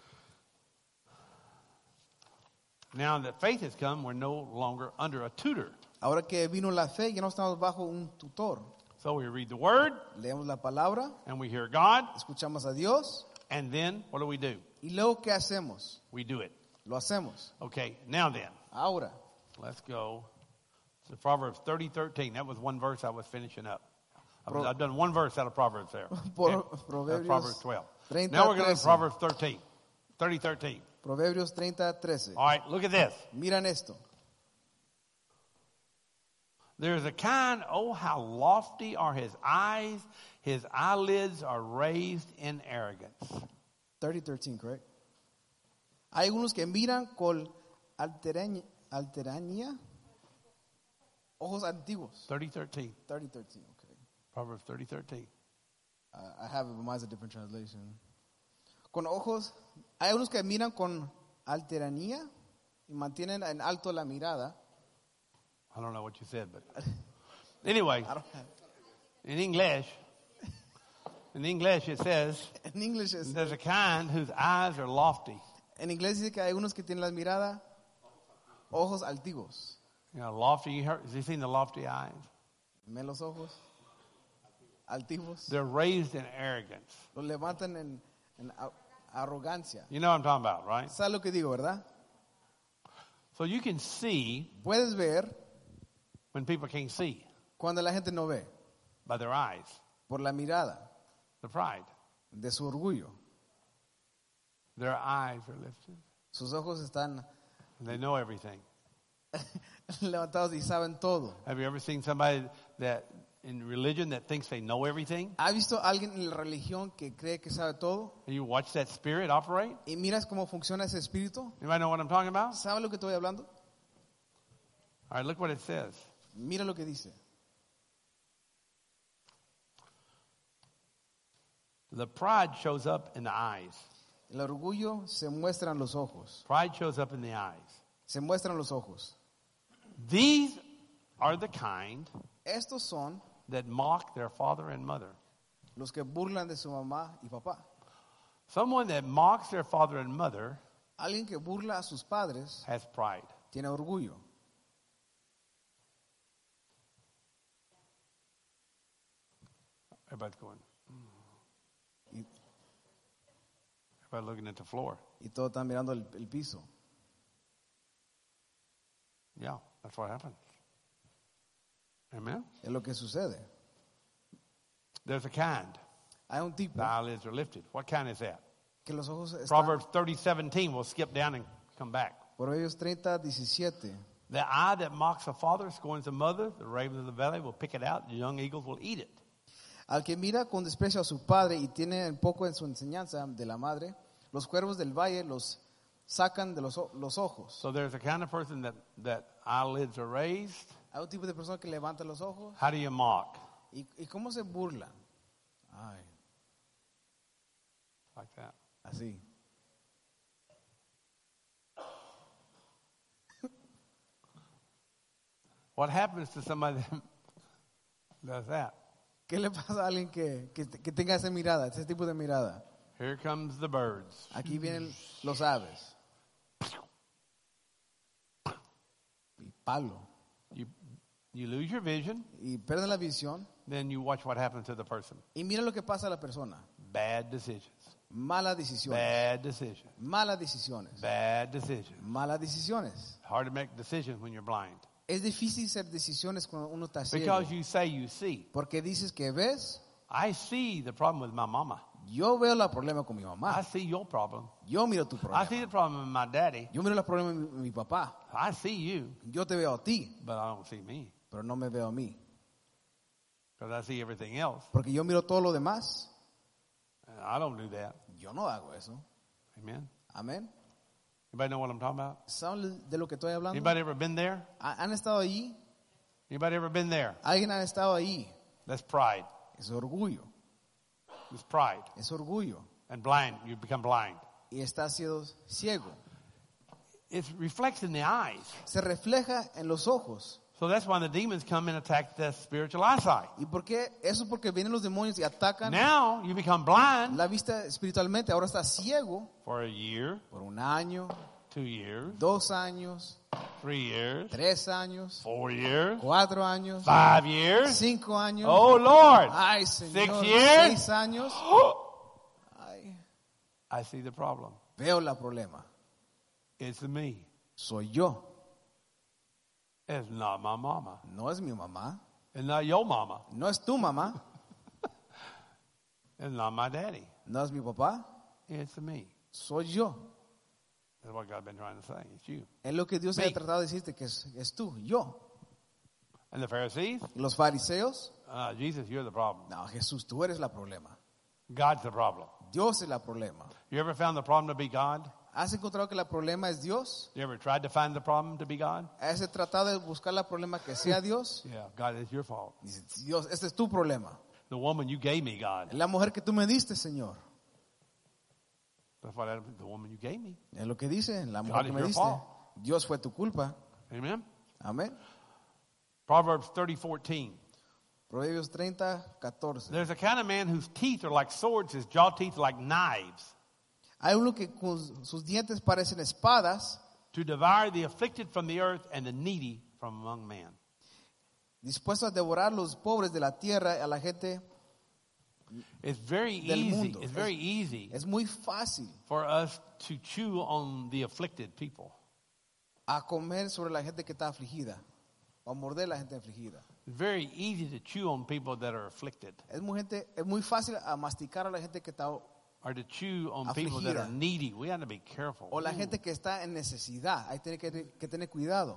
Now that faith has come, we're no longer under a tutor. Ahora que vino la fe, ya no estamos bajo un tutor. So we read the word Leemos la palabra, and we hear God, escuchamos a Dios and then what do we do? y luego ¿qué hacemos? We do it. Lo hacemos. Okay, now then, Ahora, let's go to Proverbs thirty thirteen. That was one verse I was finishing up. I've, Pro- I've done one verse out of Proverbs there. Pro- Okay. Proverbios That's Proverbs twelve. thirty, Now we're going to thirteen. Proverbs thirteen. thirty thirteen. Proverbios treinta, trece. All right, look at this. Miran esto. There's a kind, oh, how lofty are his eyes. His eyelids are raised in arrogance. thirty, thirteen, correct? Hay unos que miran con alteraña, alteraña, ojos antiguos. thirty thirteen. thirty, thirteen, okay. Proverbs thirty thirteen. Uh, I have it, but mine's a different translation. Con ojos, hay unos que miran con alteranía y mantienen en alto la mirada. I don't know what you said, but anyway, I don't have, in English, in English it says, en English es, there's a kind whose eyes are lofty. en inglés dice que hay unos que tienen la mirada, ojos altivos. You know, lofty, you heard, have you seen the lofty eyes? ¿Ven los ojos? Altivos. They're raised in arrogance. Los levantan en, en a- arrogancia. You know what I'm talking about, right? ¿Sabes lo que digo, verdad? So you can see Puedes ver when people can't see cuando la gente no ve by their eyes, por la mirada the pride. de su orgullo. Their eyes are lifted. Sus ojos están And they know everything. levantados y saben todo. Have you ever seen somebody that in religion that thinks they know everything? ¿Has visto a alguien en la religión que cree que sabe todo? And you watch that spirit operate? ¿Y miras cómo funciona ese espíritu? Anybody know what I'm talking about? ¿Sabe lo que estoy hablando? All right, look what it says. Mira lo que dice. The pride shows up in the eyes. El orgullo se muestra en los ojos. Pride shows up in the eyes. Se muestra en los ojos. These are the kind Estos son that mock their father and mother. los que burlan de su mamá y papá. Someone that mocks their father and mother Alguien que burla a sus padres has pride. tiene orgullo. Everybody's going. Y, Everybody looking at the floor. y todos están mirando el, el piso. Yeah, that's what happens. Amen. Es lo que sucede. There's a kind. Hay un tipo The eyelids are lifted. What kind is that? que los ojos están. Proverbs thirty seventeen. We'll skip down and come back. Proverbios treinta, diecisiete. The eye that mocks a father scorns a mother. The ravens of the valley will pick it out. The young eagles will eat it. Al que mira con desprecio a su padre y tiene un poco en su enseñanza de la madre, los cuervos del valle los sacan de los, o- los ojos. So there's a kind of person that, that eyelids are raised. Hay un tipo de persona que levanta los ojos. How do you mock? ¿Y, y cómo se burlan? Ay, Like that. así. What happens to somebody that does that? ¿Qué le pasa a alguien que, que, que tenga esa mirada, ese tipo de mirada? Here comes the birds. Aquí vienen los aves. Y palo. You, you lose your vision, Y pierden la visión. then you watch what happens to the person. Y mira lo que pasa a la persona. Bad decisions. Malas decisiones. Bad decisions. Malas decisiones. Bad decisions. Malas decisiones. Hard to make decisions when you're blind. Es difícil hacer decisiones cuando uno está ciego. Because you say you see. Porque dices que ves. I see the problem with my mama. Yo veo el problema con mi I mamá. see your problem. Yo miro tu I problema. see the problem with my daddy. Yo miro el problema de mi, mi papá. I see you, Yo te veo a ti, but I don't see me. pero no me veo a mí. Because I see everything else. Porque yo miro todo lo demás. And I don't do that. Yo no hago eso. Amen. Amén. Anybody know what I'm talking about? ¿Saben de lo que estoy hablando? Anybody ever been there? ¿Ha- ¿Han estado allí? Anybody ever been there? ¿Alguien ha estado ahí? That's pride. Es orgullo. It's pride. Es orgullo. And blind. You become blind. Y está siendo ciego. It reflects in the eyes. Se refleja en los ojos. So that's why the demons come and attack the spiritual eyesight. ¿Y por qué? Eso es porque vienen los demonios y atacan Now you become blind la vista espiritualmente. Ahora está ciego for a year, por un año, two years, dos años, three years, tres años, four years, cuatro años, five years. cinco años. Oh Lord. Ay, Señor, Six years. seis años. Ay, I see the problem. veo la problema. It's me. Soy yo. It's not my mama. No es mi mamá. It's not your mama. No es tu mamá. It's not my daddy. No es mi papá. It's me. Soy yo. That's what God's been trying to say. It's you. Es lo que Dios Me. ha tratado de decirte, que es, es tú, yo. And the Pharisees, Y los fariseos, uh, Jesus, you're the problem. no, Jesús, tú eres la problema. God's the problem. Dios es la problema. You ever found the problem to be God? ¿Has encontrado que la problema es Dios? You ever tried to find the problem to be God? ¿Has tratado de buscar la problema que sea Dios? Yeah, God, it's your fault. Dice, Dios, este es tu problema. The woman you gave me, God. Es la mujer que tú me diste, Señor. That's what I, the woman you gave me. Es lo que dice, la God mujer is que me your diste. fault. Dios fue tu culpa. Amen. Amén. Proverbs thirty fourteen. Proverbios treinta, catorce. There's a kind of man whose teeth are like swords, his jaw teeth are like knives, Hay uno que con sus dientes parecen espadas, to devour the afflicted from the earth and the needy from among men. dispuesto a devorar los pobres de la tierra, a la gente. It's very Del easy. mundo. It's very easy Es muy fácil for us to chew on the afflicted people. a comer sobre la gente que está afligida, o a morder a la gente afligida. It's very easy to chew on people that are afflicted, Es muy, gente, es muy fácil a masticar a la gente que está, or to chew on people that are Afligida. needy. We have to be careful. o la gente que está en necesidad. Hay que, que tener cuidado.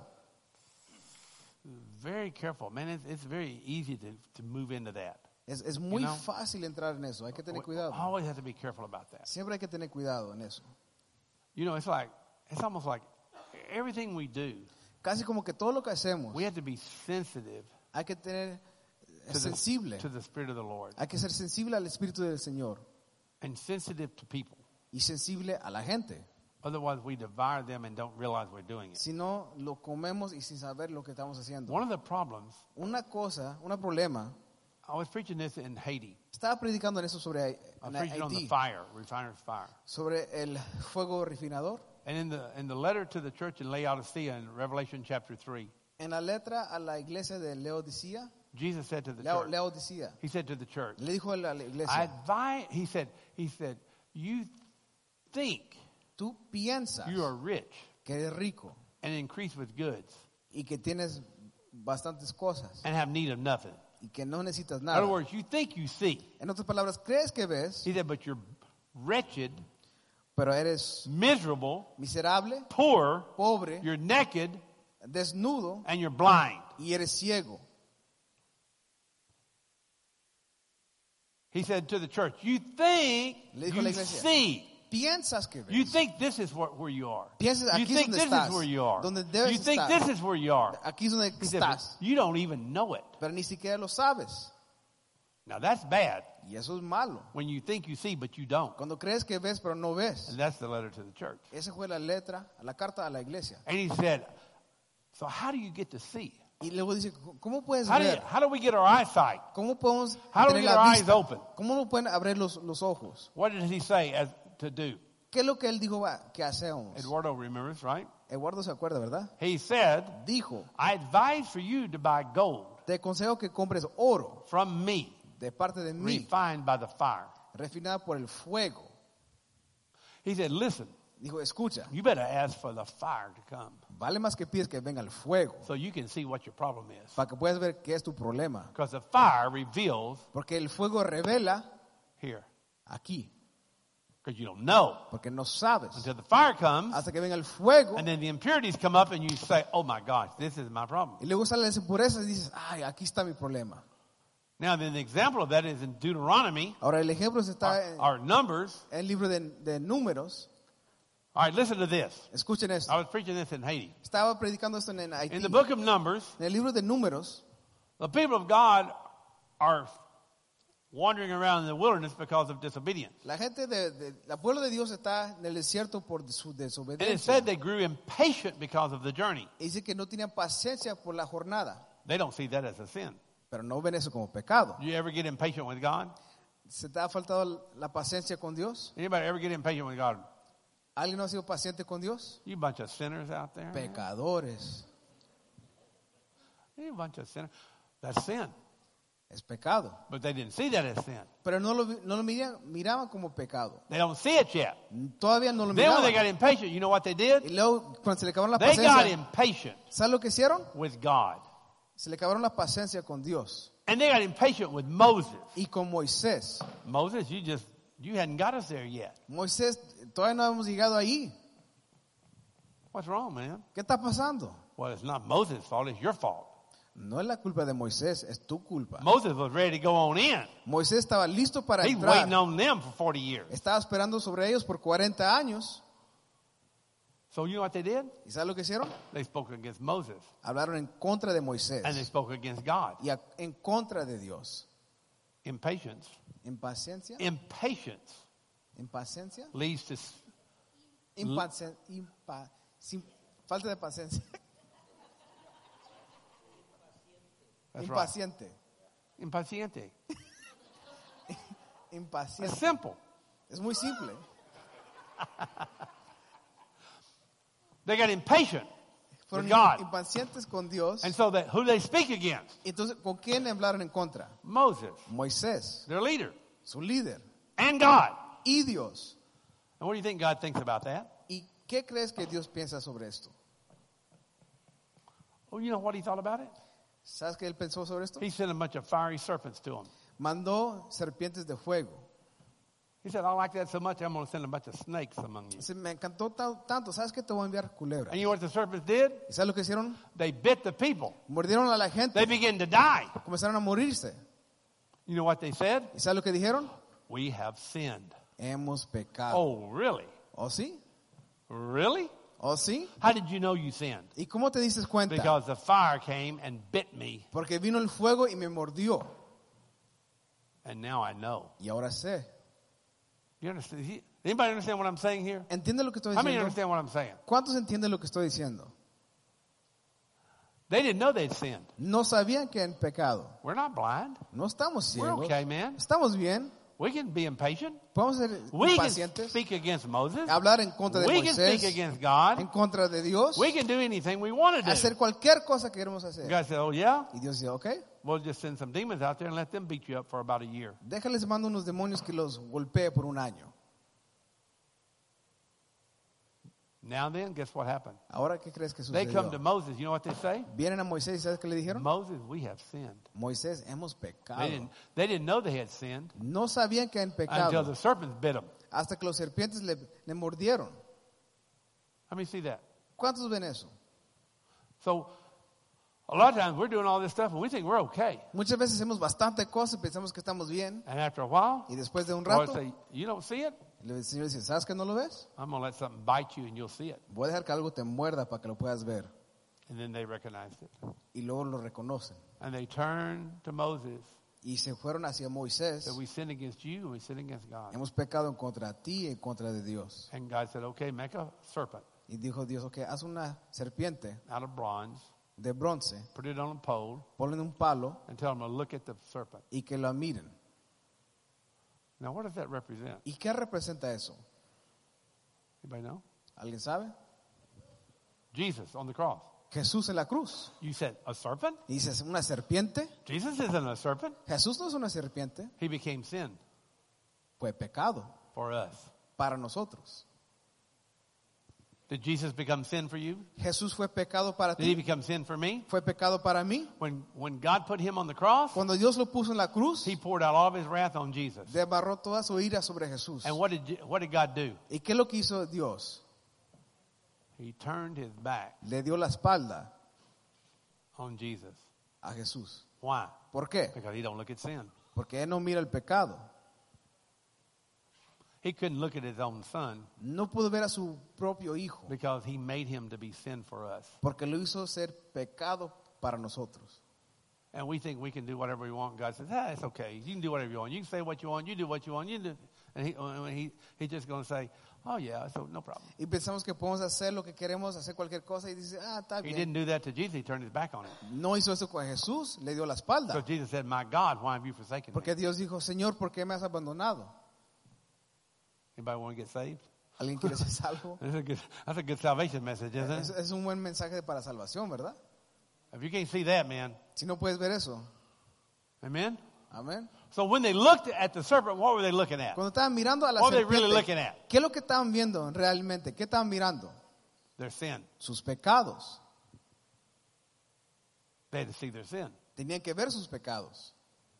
Very careful, man. It's, it's very easy to, to move into that. Es, es muy You know, fácil entrar en eso. Hay que tener We cuidado. always have to be careful about that. Siempre hay que tener cuidado en eso. You know, it's like it's almost like everything we do, Casi como que todo lo que hacemos, we have to be sensitive hay que tener to the, sensible. to the Spirit of the Lord Hay que ser sensible al Espíritu del Señor and sensitive to people. y sensible a la gente. Otherwise, we devour them and don't realize we're doing it. Si no, lo comemos y sin saber lo que estamos haciendo. One of the problems, Una cosa, un problema, I was preaching this in Haiti. estaba predicando en eso sobre I was en preaching on the Haití, fire, refiner's fire. sobre el fuego refinador. And in the in the letter to the church in Laodicea in Revelation chapter three, En la letra a la iglesia de Laodicea, Jesus said to the Lao- church, Laodicea, he said to the church, le dijo a la I iglesia, advise, he said, he said, you think tú piensas you are rich que eres rico and increase with goods y que tienes bastantes cosas and have need of nothing. y que no necesitas In other nada. words, you think you see. En otras palabras, crees que ves, He said, but you're wretched, pero eres miserable, miserable, poor, pobre, you're naked, desnudo and you're blind. y eres ciego. He said to the church, you think Le dijo a la you iglesia. see. piensas que ves. You think this is where, where you are. Piensas, You aquí es think donde this estás, is where you are. donde debes You think estar. this is where you are. Aquí es donde He said, "But estás, you don't even know it." pero ni siquiera lo sabes. Now that's bad Y eso es malo. when you think you see but you don't. Cuando crees que ves, pero no ves. And that's the letter to the church. Esa fue la letra, la carta a la iglesia. And he said, so how do you get to see? Y luego dice, ¿cómo puedes How do, you, ver? how do we get our eyesight? ¿Cómo podemos How do we tener get la our eyes vista? open? ¿Cómo nos pueden abrir los, los ojos? What did he say as to do? ¿Qué es lo que él dijo va, que hacemos? Eduardo remembers, right? Eduardo se acuerda, ¿verdad? He said, Dijo, I advise for you to buy gold te aconsejo que compres oro from me, de parte de mí, refined by the fire. refinada por el fuego. He said, listen, Dijo, escucha, you better ask for the fire to come vale más que pides que venga el fuego so you can see what your problem is. para que puedas ver qué es tu problema. Because the fire reveals Porque el fuego revela here. aquí, Because you don't know porque no sabes. until the fire comes, Hasta que venga el fuego and then the impurities come up and you say, oh my gosh, this is my problem. y luego salen las impurezas y dices, ay, aquí está mi problema. Now then the example of that is in Deuteronomy, Ahora el ejemplo está en our Numbers. el libro de, de Números. All right, listen to this. Escuchen esto. I was preaching this in Haiti. Estaba predicando esto en Haití. In the book of Numbers, En el libro de Números, the people of God are wandering around in the wilderness because of disobedience. la gente de, de la pueblo de Dios está en el desierto por su And it desobediencia. said they grew impatient because of the journey. Y dice que no tenían paciencia por la jornada, They don't see that as a sin. pero no ven eso como pecado. Do you ever get impatient with God? ¿Se te ha faltado la paciencia con Dios? Anybody ever get impatient with God? ¿Alguien no ha sido paciente con Dios? You bunch of sinners out there. Pecadores. You bunch of sinners. That's sin. Es pecado. But they didn't see that as sin. Pero no lo, vi- no lo miraban, miraban como pecado. They don't see it yet. Todavía no lo Then when they got miraban. impatient, you know what they did? Y luego, cuando se le acabaron la They got paciencia, impatient ¿sabes lo que hicieron? with God. Se le acabaron la paciencia con Dios. And they got impatient with Moses. Y con Moisés. Moses, you just, you hadn't got us there yet. Moisés, todavía no hemos llegado ahí. What's wrong, man? ¿Qué está pasando? Well, it's not Moses' fault, it's your fault. No es la culpa de Moisés, es tu culpa. Moses was ready to go on in. Moisés estaba listo para He's waiting entrar. on them for forty years. Estaba esperando sobre ellos por cuarenta años. So you know what they did? ¿Y sabes lo que hicieron? They spoke against Moses. Hablaron en contra de Moisés And they spoke against God. y a- en contra de Dios. Impatience. Impaciencia, Impatience impaciencia, leads to s- impacien- impa- sin- falta de paciencia, that's right. impaciente, Impaciente. It's impaciente. simple. Es muy simple. They got impatient with Fueron God. impacientes con Dios. And so that who they speak against? Entonces, ¿con quién hablaron en contra? Moses, Moisés, their leader, su líder, and God. y Dios. And what do you think God thinks about that? ¿Y qué crees que Dios piensa sobre esto? Oh, you know what he thought about it? ¿Sabes qué él pensó sobre esto? He sent a bunch of fiery serpents to him. Mandó serpientes de fuego. He said, I like that so much, I'm going to send a bunch of snakes among you. Dice, me encantó ta- tanto, ¿sabes qué? Te voy a enviar culebras. And you know what the serpents did? ¿Y sabes lo que hicieron? They bit the people. Mordieron a la gente, They began to die. comenzaron a morirse. You know what they said? ¿Y sabes lo que dijeron? We have sinned. Hemos pecado. Oh, really? ¿O sí? Really? ¿O sí? How did you know you sinned? ¿Y cómo te dices cuenta? Because the fire came and bit me, Porque vino el fuego y me mordió. and now I know. Y ahora sé. You understand? Anybody understand what I'm saying here? ¿Entiende lo que estoy How many diciendo? understand what I'm saying? ¿Cuántos entienden lo que estoy diciendo? They didn't know they'd sinned. No sabían que han pecado. We're not blind. No estamos We're ciegos. okay, man. Estamos bien. We can be impatient. Podemos ser We can impacientes. speak against Moses. Hablar en contra de We can speak Moisés. against God. En contra de Dios. We can do anything we want to do. Hacer cualquier cosa que queremos hacer. God said, oh, yeah? Y Dios dice, ok, We'll just send some demons out there and let them beat you up for about a year. déjales mando unos demonios que los golpee por un año. Now then, guess what happened? Ahora, ¿qué crees que They come to sucedió? Moses. You know what they say? Vienen a Moisés y ¿sabes qué le dijeron? Moses, we have sinned. Moisés, hemos pecado. They didn't, they didn't know they had sinned No sabían que han until pecado. the serpents bit them. Hasta que los serpientes le, le mordieron. Let me see that. ¿Cuántos ven eso? So, a lot of times we're doing all this stuff and we think we're okay. Muchas veces hacemos bastante cosas y pensamos que estamos bien. And after a while, Y después de un the Lord rato, say, you don't see it? El Señor dice, ¿sabes que no lo ves? I'm going to let something bite you and you'll see it. Voy a dejar que algo te muerda para que lo puedas ver. And then they recognized it. Y luego lo reconocen. And they turned to Moses. Y se fueron hacia Moisés. Said, we sinned against you and we sinned against God. Hemos pecado en contra de ti y en contra de Dios. And God said, okay, make a serpent Y dijo Dios, ok, haz una serpiente out of bronze, de bronce, put it on a pole, ponle en un palo and tell them to look at the serpent. y que la miren. Now, what does that represent? ¿Y qué representa eso? Anybody know? ¿Alguien sabe? Jesus on the cross. Jesús en la cruz. You said, a serpent? Y dices, ¿una serpiente? Jesus isn't a serpent. Jesús no es una serpiente, He became sin fue pecado for us. para nosotros. Did Jesus become sin for you? Jesús fue pecado para Did he ti, become sin for me? fue pecado para mí. When, when God put him on the cross, Cuando Dios lo puso en la cruz, he poured out all of his wrath on Jesus. derramó toda su ira sobre Jesús. And what did, Je- what did God do? ¿Y qué es lo que hizo Dios? He turned his back Le dio la espalda on Jesus. a Jesús. Why? ¿Por qué? Because he don't look at sin. Porque Él no mira el pecado. He couldn't look at his own son No pudo ver a su propio hijo, because he made him to be sin for us. porque lo hizo ser pecado para nosotros. And we think we can do whatever we want. God says, ah, it's okay. You can do whatever you want. You can say what you want. You do what you want. You do. And he, and he, he's just going to say, oh, yeah, so no problem. Y pensamos que podemos hacer lo que queremos, hacer cualquier cosa y dice, ah, está He bien. didn't do that to Jesus. He turned his back on him. No hizo eso con Jesús, le dio la espalda. So Jesus said, my God, why have you forsaken me? Porque Dios dijo, Señor, ¿por qué me has abandonado? Anybody want to get saved? ¿Alguien quiere ser salvo? That's a good, that's a good salvation message, isn't Es, it? es un buen mensaje para salvación, ¿verdad? If you can't see that, man. Si no puedes ver eso. Amen? Amén. So when they looked at the serpent, what were they looking at? Cuando estaban mirando a la What are they really looking serpiente, at? ¿qué es lo que estaban viendo realmente? ¿Qué estaban mirando? Their sin. Sus pecados. They had to see their sin. Tenían que ver sus pecados.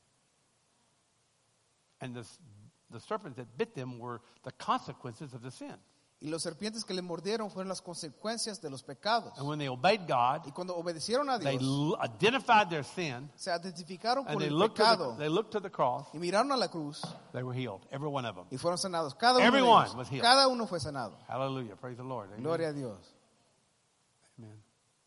And the, the serpents that bit them were the consequences of the sin. Y los serpientes que le mordieron fueron las consecuencias de los pecados. And when they obeyed God, Y cuando obedecieron a they Dios, l- identified their sin, se identificaron and con they el looked, to the, pecado they looked to the cross. y miraron a la cruz They were healed, every one of them. y fueron sanados. Cada uno, de Everyone ellos, was healed. cada uno fue sanado. Hallelujah. Praise the Lord. Amen. Gloria a Dios. Amen.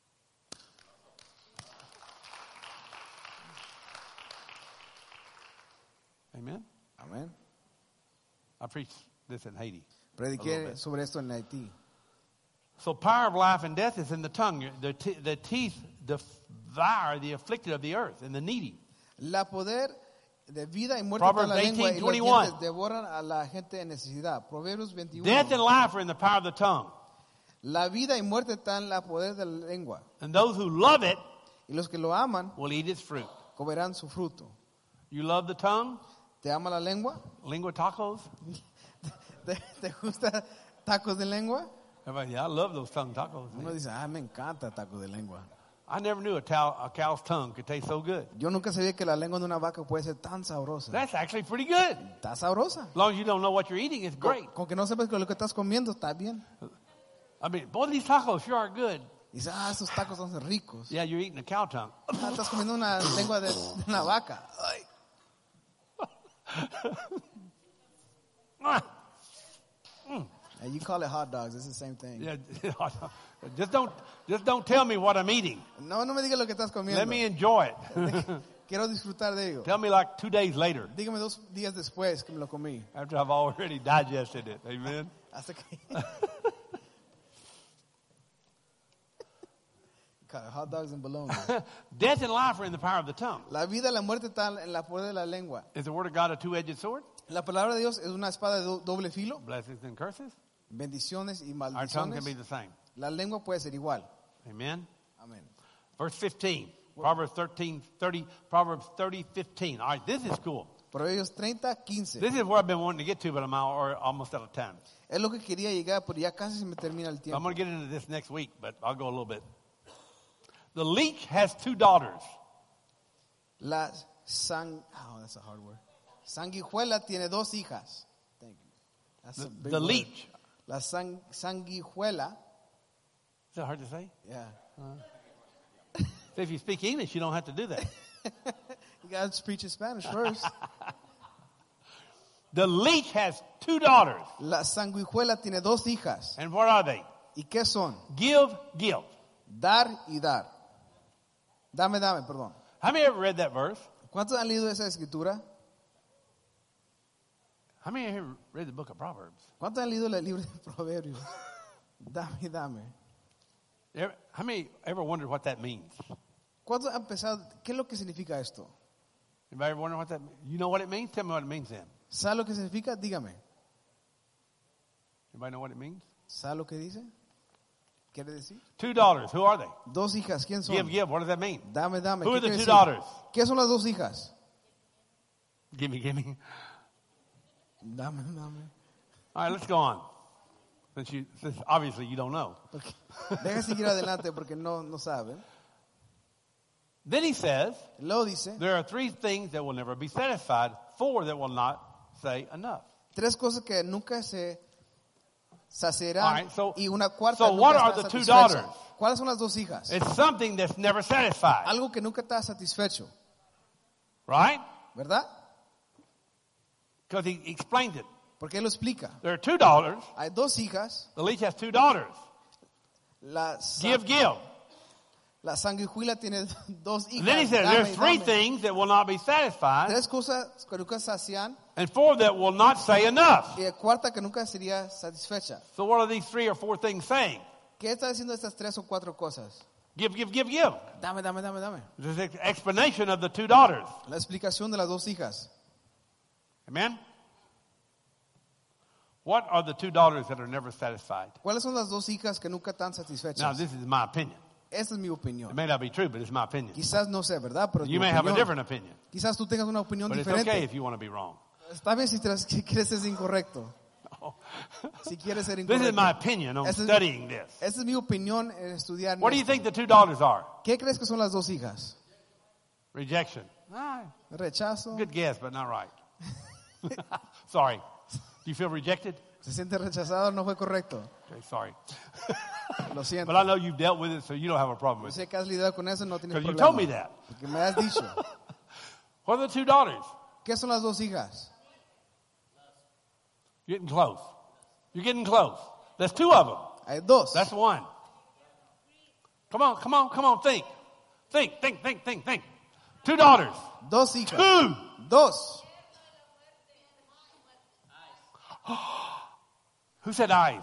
Amen. Amén. I preached this in Haiti. A Prediqué little bit. sobre esto en Haití. So power of life and death is in the tongue. The, te- the teeth devour the afflicted of the earth and the needy. La poder de vida y muerte Proverbs está en la lengua y eighteen los twenty-one. dientes devoran a la gente en necesidad. Proverbios veintiuno. Death and life are in the power of the tongue. La vida y muerte están en la poder de la lengua. And those who love it Y los que lo aman will eat its fruit. comerán su fruto. You love the tongue? ¿Te ama la lengua? Lingua tacos? ¿Te, te gusta tacos de lengua? Everybody, yeah, I love those tongue tacos. Uno dice, ah, me encanta tacos de lengua. I never knew a, cow, a cow's tongue could taste so good. Yo nunca sabía que la lengua de una vaca puede ser tan sabrosa. That's actually pretty good. Está sabrosa. As long as you don't know what you're eating, it's great. Con, con que no sepas que lo que estás comiendo está bien. I mean, boy, these tacos sure are good. Dice, ah, esos tacos son ricos. Yeah, you're eating a cow tongue. Ah, estás comiendo una lengua de, de una vaca. Ay. And you call it hot dogs. It's the same thing. Yeah, just don't, just don't tell me what I'm eating. No, no me digas lo que estás comiendo. Let me enjoy it. Quiero disfrutar de ello. Tell me like two days later Dígame dos días después que me lo comí. after I've already digested it. Amen. Hasta que... Call it hot dogs and bologna. Death and life are in the power of the tongue. La vida y la muerte están en la poder de la lengua. Is the word of God a two-edged sword? La palabra de Dios es una espada de do- doble filo. Blessings and curses. Bendiciones y Our tongue can maldiciones. be the same. La lengua puede ser igual. Amen. Amén. Verse fifteen. Proverbs thirteen, thirty, Proverbs thirty, fifteen. All right, this is cool. Proverbios treinta, quince. This is where I've been wanting to get to, but I'm out, or almost out of time. Es lo que quería llegar, pero ya casi se me termina el I'm tiempo. going to get into this next week, but I'll go a little bit. The leech has two daughters. La sang... Oh, that's a hard word. Sanguijuela tiene dos hijas. Thank you. That's The, a big the word. leech. La sang, sanguijuela. Is that hard to say? Yeah. So if you speak English, you don't have to do that. You got to preach in Spanish first. The leech has two daughters. La sanguijuela tiene dos hijas. And what are they? ¿Y qué son? Give, give. Dar y dar. Dame, dame, perdón. How many ever read that verse? ¿Cuántos han leído esa escritura? How many ever read the book of Proverbs? ¿Cuántos han leído el libro de Proverbios? Dame, dame. Ever- How many ever wondered what that means? ¿Cuántos han pensado, qué es lo que significa esto? Anybody ever wonder what that means? You know what it means? Tell me what it means then. ¿Sabe lo que significa? Dígame. Anybody know what it means? ¿Sabe lo que dice? ¿Quiere decir? Two daughters. Who are they? Dos hijas, ¿quién son? Give, give. What does that mean? Dame, dame. Who ¿Qué are the quiere two decir? daughters? ¿Qué son las dos hijas? Give me, give me. Dame, dame. All right, let's go on. Since you, since obviously you don't know. Okay. Deja seguir adelante porque no, no sabe. Then he says, Luego dice, there are three things that will never be satisfied, four that will not say enough. tres cosas que nunca se saciarán All right, so- y una cuarta so nunca what está are the two satisfecha. daughters? ¿Cuáles son las dos hijas? It's something that's never satisfied. Algo que nunca está satisfecho, Right? ¿verdad? Because he explains it. Porque él lo explica. There are two daughters. Hay dos hijas. The leech has two daughters. La, sa- Give, give. la sanguijuela tiene dos hijas. And then he says Dame, there's three dame. things that will not be satisfied, Tres cosas que nunca sacian and four that will not say enough. y la cuarta que nunca sería satisfecha. So what are these three or four things saying? ¿Qué está diciendo estas tres o cuatro cosas? Give, give, give, give. Dame, dame, dame, dame. This is an explanation of the two daughters. La explicación de las dos hijas. Amen? What are the two daughters that are never satisfied? ¿Cuáles son las dos hijas que nunca están Now, satisfechas? this is my opinion. Esa es mi It opinión. may not be true, but it's my opinion. Quizás no sé, ¿verdad? Pero es You mi may have a opinión. different opinion. Quizás tú tengas una opinión But it's diferente. okay if you want to be wrong. Está bien si, te, si quieres ser incorrecto. Si quieres ser This incorrecto. is my opinion on Esa es- studying this. Esa es mi opinión en estudiar. What do you esto. think the two daughters are? ¿Qué crees que son las dos hijas? Rejection. Ah, Rechazo. good guess, but not right. Sorry. Do you feel rejected? Se siente rechazado, no fue correcto. Okay, sorry. Lo siento. But I know you've dealt with it, so you don't have a problem Yo with it. sé que has lidiado con eso, no tienes Because you problema. told me that. Porque me has dicho. What are the two daughters? ¿Qué son las dos hijas? You're getting close. You're getting close. There's two of them. Hay dos. That's one. Come on, come on, come on, think. Think, think, think, think, think. Two daughters. Dos hijas. Two. Dos. Who said eyes?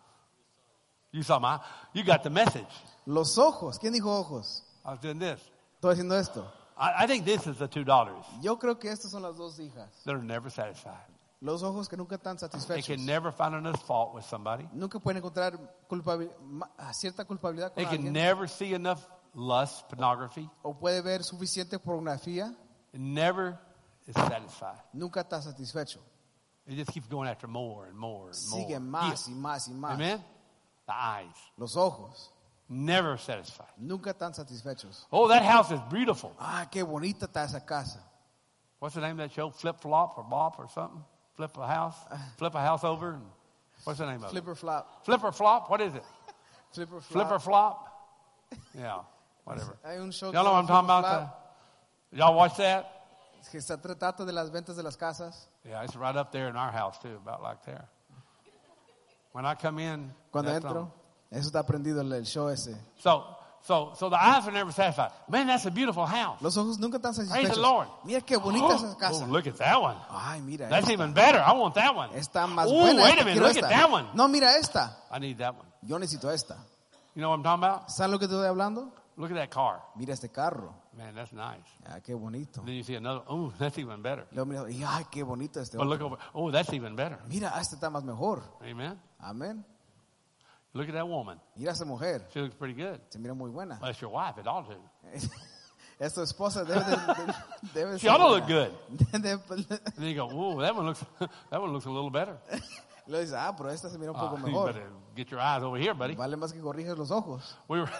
You saw my, you got the message. Los ojos. ¿Quién dijo ojos? I was doing this. Estoy haciendo esto. I, I think this is the two daughters Yo creo que estas son las dos hijas. that are never satisfied. Los ojos que nunca están They satisfechos. can never find enough fault with somebody. Nunca pueden encontrar culpabil- ma- cierta culpabilidad con They can alguien. never see enough lust, pornography. O puede ver suficiente pornografía. It never is satisfied. Nunca está satisfecho. It just keeps going after more and more and Sigue more. más y más y más. Amen? The eyes. Los ojos. Never satisfied. Nunca están satisfechos. Oh, that house is beautiful. Ah, qué bonita está esa casa. What's the name of that show? Flip Flop or Bop or something? Flip a house? Flip a house over? And what's the name of Flipper it? flop. Flipper Flop? What is it? Flipper flop. Flipper Flop? Yeah, whatever. Hay un show Y'all know what I'm talking about? Flop, The- Y'all watch that? que se trata de las ventas de las casas. Yeah, it's right up there in our house too, about like there. When I come in, Cuando that's entro, on. eso está prendido el, el show ese. So, so, so the eyes are never satisfied. Man, that's a beautiful house. Los ojos nunca están Praise satisfechos. the Lord. Mira qué bonita esa Oh, casa. look at that one. Ay, mira That's esta. even better. I want that one. Está más Ooh, buena. wait esta, a minute. quiero Look esta. at that one. No, mira esta. I need that one. Yo necesito esta. You know what I'm talking about? ¿Sabes lo que te estoy hablando? Look at that car. Mira este carro. Man, that's nice. Ah, qué bonito. Then you see another. Oh, that's even better. Luego mira, y ay, qué bonito este But otro. look over. Oh, that's even better. Mira, este está más mejor. Amen. Amén. Look at that woman. Mira a esa mujer. She looks pretty good. Se mira muy buena. Well, that's your wife. It ought to. Es tu esposa. Debe de, de- debe She ser ought to buena. look good. De- And then you go, oh, that one looks. That one looks a little better. Luego dice, ah, pero esta se mira un Uh, poco you mejor. better get your eyes over here, buddy. Vale más que corriges los ojos. We were.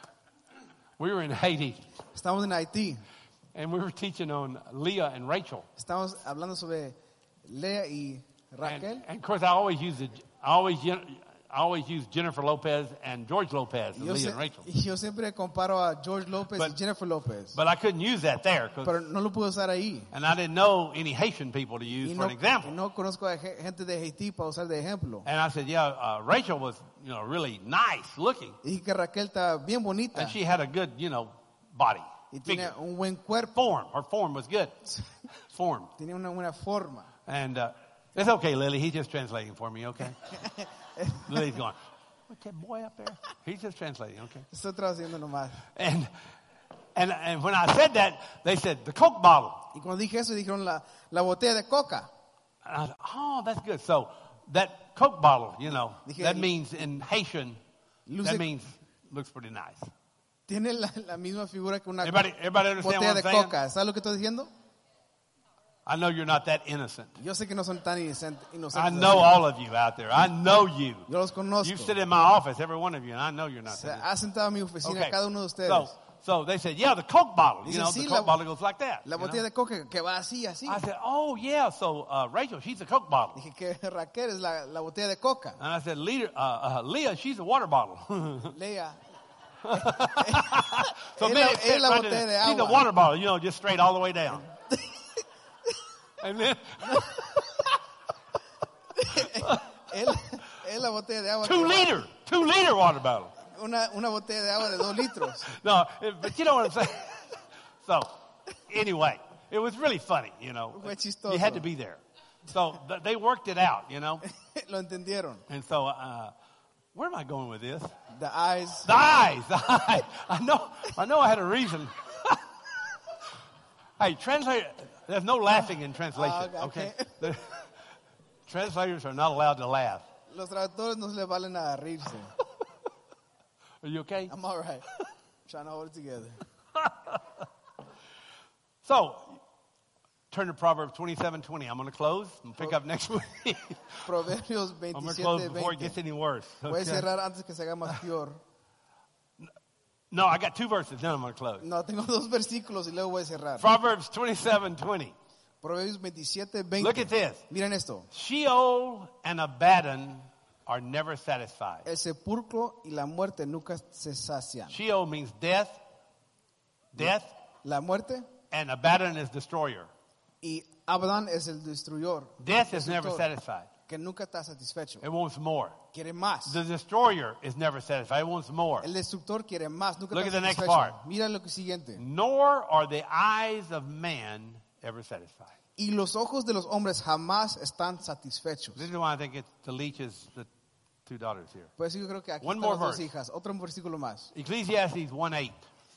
We were in Haiti, Estamos en Haití. and we were teaching on Leah and Rachel. Estamos hablando sobre Lea y And, Raquel. and of course, I always use the. I always. gen- I always use Jennifer Lopez and George Lopez and Yo, Leah se- and Rachel. yo siempre comparo a George Lopez But- y Jennifer Lopez. But I couldn't use that there. 'cause- Pero no lo puedo usar ahí. and I didn't know any Haitian people to use Y for no, an example. y no conozco a ge- gente de Haití para usar de ejemplo. And I said, yeah, uh, Rachel was, you know, really nice looking. Y dije que Raquel está bien bonita. And she had a good, you know, body. Y tiene Figure. un buen cuerpo. Form. Her form was good. Form. Tiene una buena forma. And uh, it's okay, Lily. He's just translating for me, okay? Lily's going, what's that boy up there? He's just translating, okay? Estoy traduciendo nomás. And, and, and when I said that, they said, the Coke bottle. Y cuando dije eso, dijeron la, la botella de coca. And I said, oh, that's good. So that Coke bottle, you know, Dije, that means in Haitian, Luce- that means looks pretty nice. Tiene la, la misma figura que una Everybody, everybody understand botella what de I'm saying? coca. ¿Sabes lo que estoy diciendo? I know you're not that innocent. Yo sé que no son tan inocent- inocentes. I know así. all of you out there. I know you. Yo los conozco. You sit in my office, every one of you, and I know you're not Se that ha sentado en mi oficina innocent. cada uno de ustedes. So, so they said, yeah, the Coke bottle. You Dice, know, sí, the la- Coke bottle goes like that. La you know? botella de coca que va así, así. I said, oh, yeah, so uh, Rachel, she's a Coke bottle. Dije que Raquel es la, la botella de coca. And I said, Leah, uh, uh, Leah, she's a water bottle. Leia. so Es then la- it fit es la right botella in. de She's a agua. water bottle, you know, just straight all the way down. and then Es, es la botella de agua. two que va- liter, two liter water bottle. Una, una botella de agua de dos litros. No, it- but you know what I'm saying. So, anyway, it was really funny, you know. Fue chistoso. You had to be there. So th- they worked it out, you know. Lo entendieron. And so, uh, where am I going with this? The eyes. The eyes, the eyes. I know, I know, I had a reason. Hey, translate. There's no laughing in translation. Ah, Okay. okay. The translators are not allowed to laugh. Los traductores no se les valen a reírse. Are you okay? I'm all right. Trying to hold it together. So, turn to Proverbs twenty-seven twenty. I'm going to close and pick up next week. Proverbios I'm going to close veintisiete before it veinte. gets any worse. Voy a okay? cerrar antes que se haga más peor. No, I got two verses. Then I'm going to close. No, tengo dos versículos y luego voy a cerrar. Proverbs twenty-seven twenty. Proverbios veintisiete veinte. Look at this. Miren esto. Sheol and Abaddon are never satisfied. El sepulcro y la muerte nunca se sacian. Sheol means death, death, La muerte and Abaddon is destroyer. y Abaddon es el destruidor, Death is never Destructor. satisfied. que nunca está satisfecho. It wants more. Quiere más. The destroyer is never satisfied. It wants more. El destructor quiere más, nunca Look está at the next satisfecho. part. Mira lo que siguiente. Nor are the eyes of man ever satisfied. Y los ojos de los hombres jamás están satisfechos. This is why I think it deleaches the two daughters here. Por eso yo creo que aquí One están more las dos verse. hijas. Otro versículo más. Ecclesiastes one eight.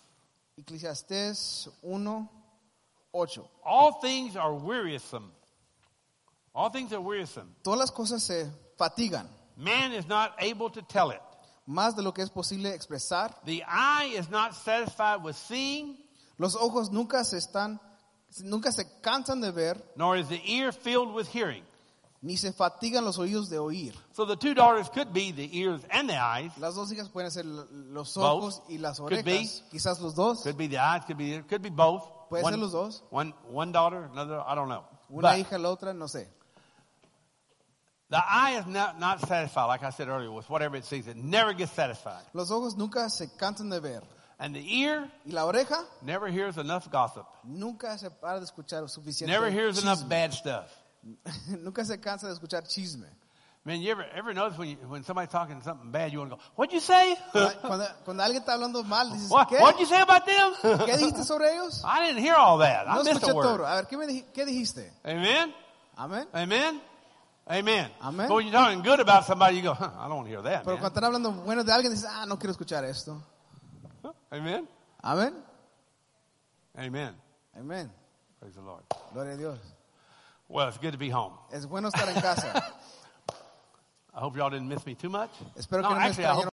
Eclesiastés uno, ocho. All things are wearisome. All things are wearisome. Todas las cosas se fatigan, Man is not able to tell it. más de lo que es posible expresar. The eye is not satisfied with seeing, Los ojos nunca se están, nunca se cansan de ver, nor is the ear filled with hearing. ni se fatigan los oídos de oír. So the two daughters could be the ears and the eyes. Las dos hijas pueden ser los Both. ojos y las Could be. orejas. Quizás los dos. Could be the eyes, could be could be both. Puede one, ser los dos. One, one daughter, another, I don't know. Una But hija, la otra, no sé. the eye is not, not satisfied, like I said earlier, with whatever it sees. It never gets satisfied. Los ojos nunca se cansan de ver. And the ear Y la oreja never hears enough gossip. nunca se para de escuchar suficiente Never hears chisme. enough bad stuff. Nunca se cansa de escuchar chisme. Man, you ever ever notice when you, when somebody's talking something bad, you want to go, "What'd you say? Cuando, cuando- cuando alguien está hablando mal, dices, What, ¿qué? what'd you say about them?" ¿Qué dijiste sobre ellos? I didn't hear all that. I No missed a escuché word. todo. A ver, ¿qué, me dij- qué dijiste? Amen. Amén. Amen. Amen. Amen. But when you're talking good about somebody, you go, huh, "I don't want to hear that." Pero man." cuando están hablando bueno de alguien, dices, ah, no quiero escuchar esto. Amen. Amén. Amen. Amén. Praise the Lord. Gloria a Dios. Well, it's good to be home. Es bueno estar en casa. I hope y'all didn't miss me too much. Espero No, que no me actually, I hope